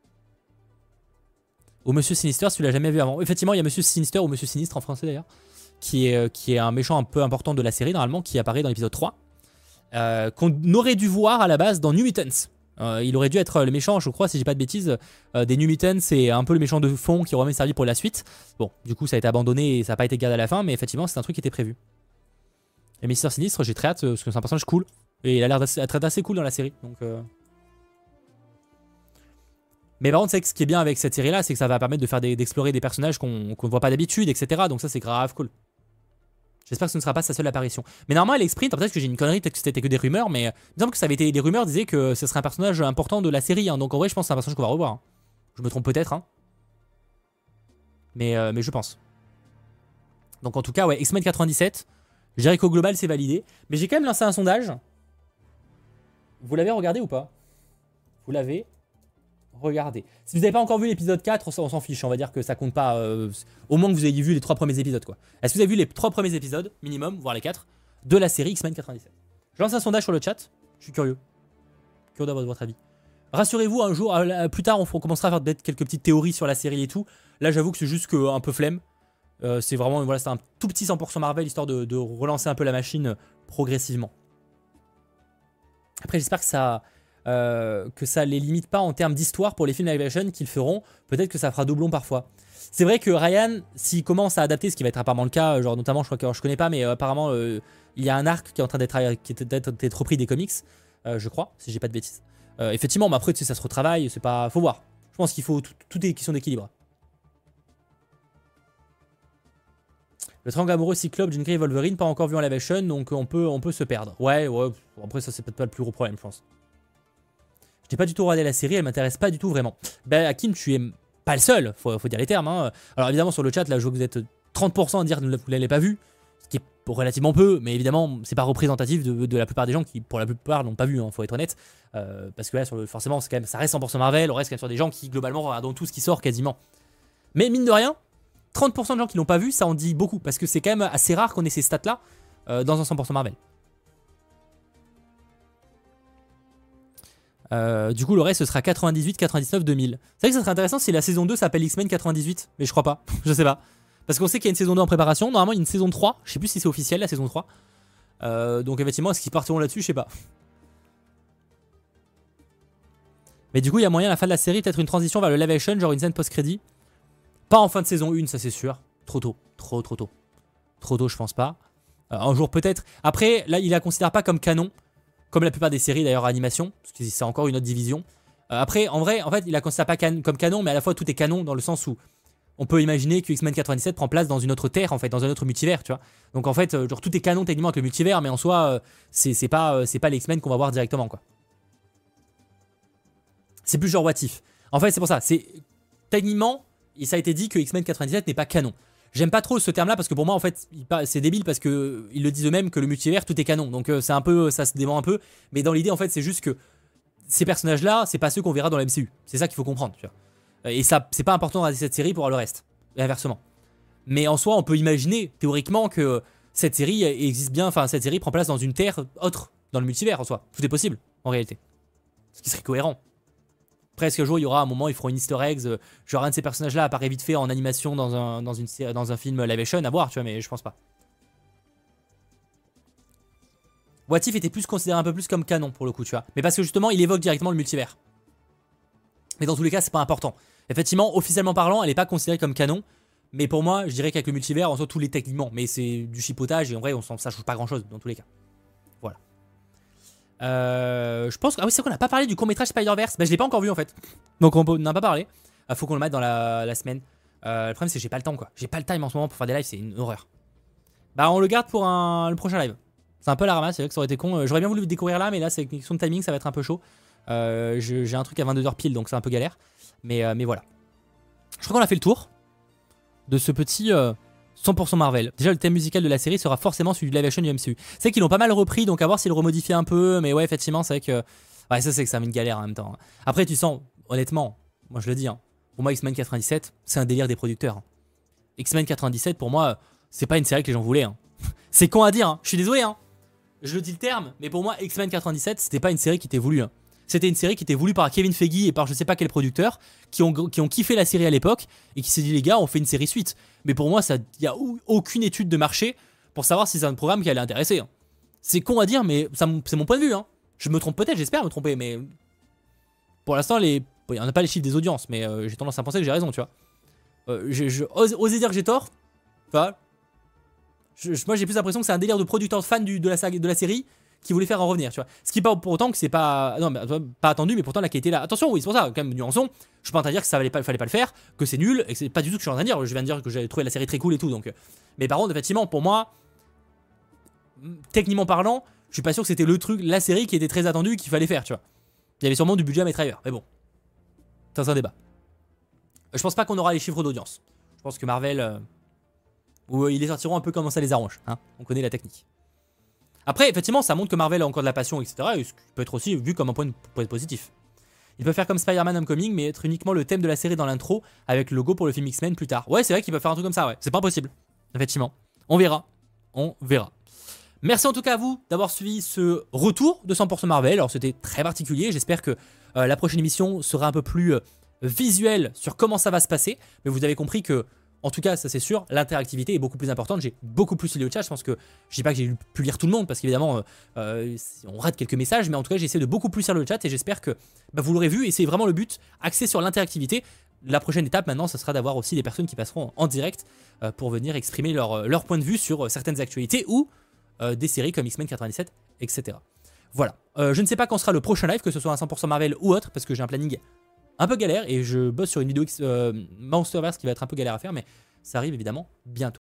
Au Monsieur Sinister, si tu l'as jamais vu avant. Effectivement, il y a Monsieur Sinister ou Monsieur Sinistre en français d'ailleurs, qui est, qui est un méchant un peu important de la série normalement, qui apparaît dans l'épisode trois, euh, qu'on aurait dû voir à la base dans New Mutants. Euh, il aurait dû être le méchant, je crois, si j'ai pas de bêtises, euh, des New Mutants, c'est un peu le méchant de fond qui aurait même servi pour la suite. Bon, du coup, ça a été abandonné et ça n'a pas été gardé à la fin, mais effectivement, c'est un truc qui était prévu. Et Mister Sinistre, j'ai très hâte parce que c'est un personnage cool. Et il a l'air d'être assez cool dans la série. Donc, euh... Mais par contre, c'est que ce qui est bien avec cette série-là, c'est que ça va permettre de faire d'explorer des, des personnages qu'on qu'on ne voit pas d'habitude, et cetera. Donc ça, c'est grave cool. J'espère que ce ne sera pas sa seule apparition. Mais normalement, Alex Sprint, peut-être que j'ai une connerie, peut-être que c'était que des rumeurs, mais il me semble que ça avait été des rumeurs disaient que ce serait un personnage important de la série. Hein. Donc en vrai, je pense que c'est un personnage qu'on va revoir. Hein. Je me trompe peut-être. Hein. Mais, euh, mais je pense. Donc en tout cas, ouais, X-Men quatre-vingt-dix-sept. Je dirais qu'au global, c'est validé. Mais j'ai quand même lancé un sondage. Vous l'avez regardé ou pas? Vous l'avez regardé. Si vous n'avez pas encore vu l'épisode quatre, on s'en fiche. On va dire que ça compte pas. Euh, au moins que vous ayez vu les trois premiers épisodes, quoi. Est-ce que vous avez vu les trois premiers épisodes, minimum, voire les quatre, de la série X-Men quatre-vingt-dix-sept? Je lance un sondage sur le chat. Je suis curieux. Curieux d'avoir votre avis. Rassurez-vous, un jour, euh, plus tard, on commencera à faire peut-être quelques petites théories sur la série et tout. Là, j'avoue que c'est juste que, un peu flemme. Euh, c'est vraiment, voilà, c'est un tout petit cent pour cent Marvel, histoire de, de relancer un peu la machine progressivement. Après, j'espère que ça, euh, que ça les limite pas en termes d'histoire pour les films live action qu'ils feront. Peut-être que ça fera doublon parfois. C'est vrai que Ryan, s'il commence à adapter, ce qui va être apparemment le cas, genre notamment, je crois que je connais pas, mais euh, apparemment, euh, il y a un arc qui est en train d'être repris des comics, euh, je crois, si j'ai pas de bêtises. Euh, effectivement, mais après, tu sais, ça se retravaille, c'est pas, faut voir. Je pense qu'il faut, tout, tout est question d'équilibre. Le triangle amoureux Cyclope, Jean Grey et Wolverine, pas encore vu en live action, donc on peut, on peut se perdre. Ouais, ouais, après ça c'est peut-être pas le plus gros problème, je pense. Je n'ai pas du tout regardé la série, elle m'intéresse pas du tout vraiment. Ben Hakim, tu es pas le seul, faut, faut dire les termes. Hein. Alors évidemment sur le chat, là je vois que vous êtes trente pour cent à dire que vous ne l'avez pas vu, ce qui est relativement peu, mais évidemment c'est pas représentatif de, de la plupart des gens qui pour la plupart l'ont pas vu, hein, faut être honnête. Euh, parce que là sur le, forcément quand même, ça reste cent pour cent Marvel, on reste quand même sur des gens qui globalement regardent tout ce qui sort quasiment. Mais mine de rien, trente pour cent de gens qui l'ont pas vu, ça en dit beaucoup. Parce que c'est quand même assez rare qu'on ait ces stats-là euh, dans un cent pour cent Marvel. Euh, du coup, le reste, ce sera quatre-vingt-dix-huit, quatre-vingt-dix-neuf, deux mille. C'est vrai que ça serait intéressant si la saison deux s'appelle X-Men quatre-vingt-dix-huit. Mais je crois pas. Je sais pas. Parce qu'on sait qu'il y a une saison deux en préparation. Normalement, il y a une saison trois. Je sais plus si c'est officiel, la saison trois. Euh, donc, effectivement, est-ce qu'ils partiront là-dessus? Je sais pas. Mais du coup, il y a moyen à la fin de la série, peut-être une transition vers le live action, genre une scène post-crédit. Pas en fin de saison un, ça c'est sûr. Trop tôt. Trop, trop tôt. Trop tôt, je pense pas. Euh, un jour peut-être. Après, là, il la considère pas comme canon. Comme la plupart des séries d'ailleurs animation. Parce que c'est encore une autre division. Euh, après, en vrai, en fait, il la considère pas can comme canon, mais à la fois tout est canon dans le sens où on peut imaginer que X-Men quatre-vingt-dix-sept prend place dans une autre terre, en fait, dans un autre multivers, tu vois. Donc en fait, euh, genre tout est canon techniquement avec le multivers, mais en soi, euh, c'est pas, euh, c'est pas les X-Men qu'on va voir directement, quoi. C'est plus genre what if. En fait, c'est pour ça. C'est techniquement. Et ça a été dit que X-Men quatre-vingt-dix-sept n'est pas canon. J'aime pas trop ce terme-là parce que pour moi, en fait, c'est débile parce que ils le disent eux-mêmes que le multivers, tout est canon. Donc euh, c'est un peu, ça se dément un peu. Mais dans l'idée, en fait, c'est juste que ces personnages-là, c'est pas ceux qu'on verra dans la M C U. C'est ça qu'il faut comprendre. Tu vois. Et ça, c'est pas important de regarder cette série pour voir le reste. Et inversement. Mais en soi, on peut imaginer théoriquement que cette série existe bien. Enfin, cette série prend place dans une terre autre, dans le multivers en soi. Tout est possible en réalité. Ce qui serait cohérent. Presque un jour, il y aura un moment, ils feront une easter eggs, euh, genre un de ces personnages-là apparaît vite fait en animation dans un, dans une, dans un film live action, à voir, tu vois, mais je pense pas. What If était plus considéré un peu plus comme canon pour le coup, tu vois. Mais parce que justement, il évoque directement le multivers. Mais dans tous les cas, c'est pas important. Effectivement, officiellement parlant, elle n'est pas considérée comme canon. Mais pour moi, je dirais qu'avec le multivers, on sort tous les techniquement. Mais c'est du chipotage et en vrai, on s'en ça change pas grand chose dans tous les cas. Voilà. Euh, je pense que. Ah oui, c'est qu'on n'a pas parlé du court-métrage Spider-Verse. Bah, je l'ai pas encore vu en fait. Donc on n'en a pas parlé. Euh, faut qu'on le mette dans la, la semaine. Euh, le problème, c'est que j'ai pas le temps quoi. J'ai pas le time en ce moment pour faire des lives, c'est une horreur. Bah, on le garde pour un, le prochain live. C'est un peu la ramasse, c'est vrai que ça aurait été con. J'aurais bien voulu le découvrir là, mais là, c'est une question de timing, ça va être un peu chaud. Euh, j'ai un truc à vingt-deux heures pile, donc c'est un peu galère. Mais, euh, mais voilà. Je crois qu'on a fait le tour de ce petit euh, cent pour cent Marvel. Déjà, le thème musical de la série sera forcément celui du live action du M C U. C'est qu'ils l'ont pas mal repris, donc à voir s'ils le remodifient un peu. Mais ouais, effectivement, c'est vrai que. Ouais, ça, c'est que ça met une galère en même temps. Après, tu sens, honnêtement, moi je le dis, hein, pour moi, X-Men quatre-vingt-dix-sept, c'est un délire des producteurs. X-Men quatre-vingt-dix-sept, pour moi, c'est pas une série que les gens voulaient. Hein. C'est con à dire, hein. Je suis désolé, hein. Je le dis le terme, mais pour moi, X-Men quatre-vingt-dix-sept, c'était pas une série qui était voulue. Hein. C'était une série qui était voulue par Kevin Feige et par je sais pas quel producteur, qui ont, qui ont kiffé la série à l'époque et qui s'est dit, les gars, on fait une série suite. Mais pour moi, il n'y a aucune étude de marché pour savoir si c'est un programme qui allait intéresser. Hein. C'est con à dire, mais c'est mon point de vue. Hein. Je me trompe peut-être, j'espère me tromper, mais pour l'instant, les... bon, on n'a pas les chiffres des audiences, mais euh, j'ai tendance à penser que j'ai raison, tu vois. Euh, je, je ose, oser dire que j'ai tort. Enfin, je, je, moi, j'ai plus l'impression que c'est un délire de producteurs fans du, de, la, de la série qui voulait faire en revenir, tu vois. Ce qui n'est pas pour autant que c'est pas, non, mais, pas attendu, mais pourtant la qualité est là. Attention, oui, c'est pour ça, quand même, nuançons. Je suis pas en train de dire que ça fallait pas, fallait pas le faire, que c'est nul, et que c'est pas du tout ce que je suis en train de dire. Je viens de dire que j'avais trouvé la série très cool et tout, donc. Mais par contre, effectivement, pour moi, techniquement parlant, je suis pas sûr que c'était le truc, la série qui était très attendue qu'il fallait faire, tu vois. Il y avait sûrement du budget à mettre ailleurs, mais bon. Ça, c'est un débat. Je pense pas qu'on aura les chiffres d'audience. Je pense que Marvel, euh, ou ils les sortiront un peu comme ça les arrange, hein. On connaît la technique. Après, effectivement, ça montre que Marvel a encore de la passion, et cetera. Et ce qui peut être aussi vu comme un point, point positif. Il peut faire comme Spider-Man Homecoming, mais être uniquement le thème de la série dans l'intro, avec le logo pour le film X-Men plus tard. Ouais, c'est vrai qu'il peut faire un truc comme ça, ouais. C'est pas impossible. Effectivement. On verra. On verra. Merci en tout cas à vous d'avoir suivi ce retour de cent pour cent Marvel. Alors, c'était très particulier. J'espère que euh, la prochaine émission sera un peu plus euh, visuelle sur comment ça va se passer. Mais vous avez compris que, en tout cas, ça c'est sûr, l'interactivité est beaucoup plus importante. J'ai beaucoup plus lu le chat. Je pense que je dis pas que j'ai pu lire tout le monde parce qu'évidemment, euh, euh, on rate quelques messages. Mais en tout cas, j'essaie de beaucoup plus lire le chat et j'espère que bah, vous l'aurez vu. Et c'est vraiment le but, axé sur l'interactivité. La prochaine étape maintenant, ce sera d'avoir aussi des personnes qui passeront en direct euh, pour venir exprimer leur, leur point de vue sur euh, certaines actualités ou euh, des séries comme X-Men quatre-vingt-dix-sept, et cetera. Voilà. Euh, je ne sais pas quand sera le prochain live, que ce soit un cent pour cent Marvel ou autre, parce que j'ai un planning un peu galère et je bosse sur une vidéo X, euh, Monsterverse qui va être un peu galère à faire, mais ça arrive évidemment bientôt.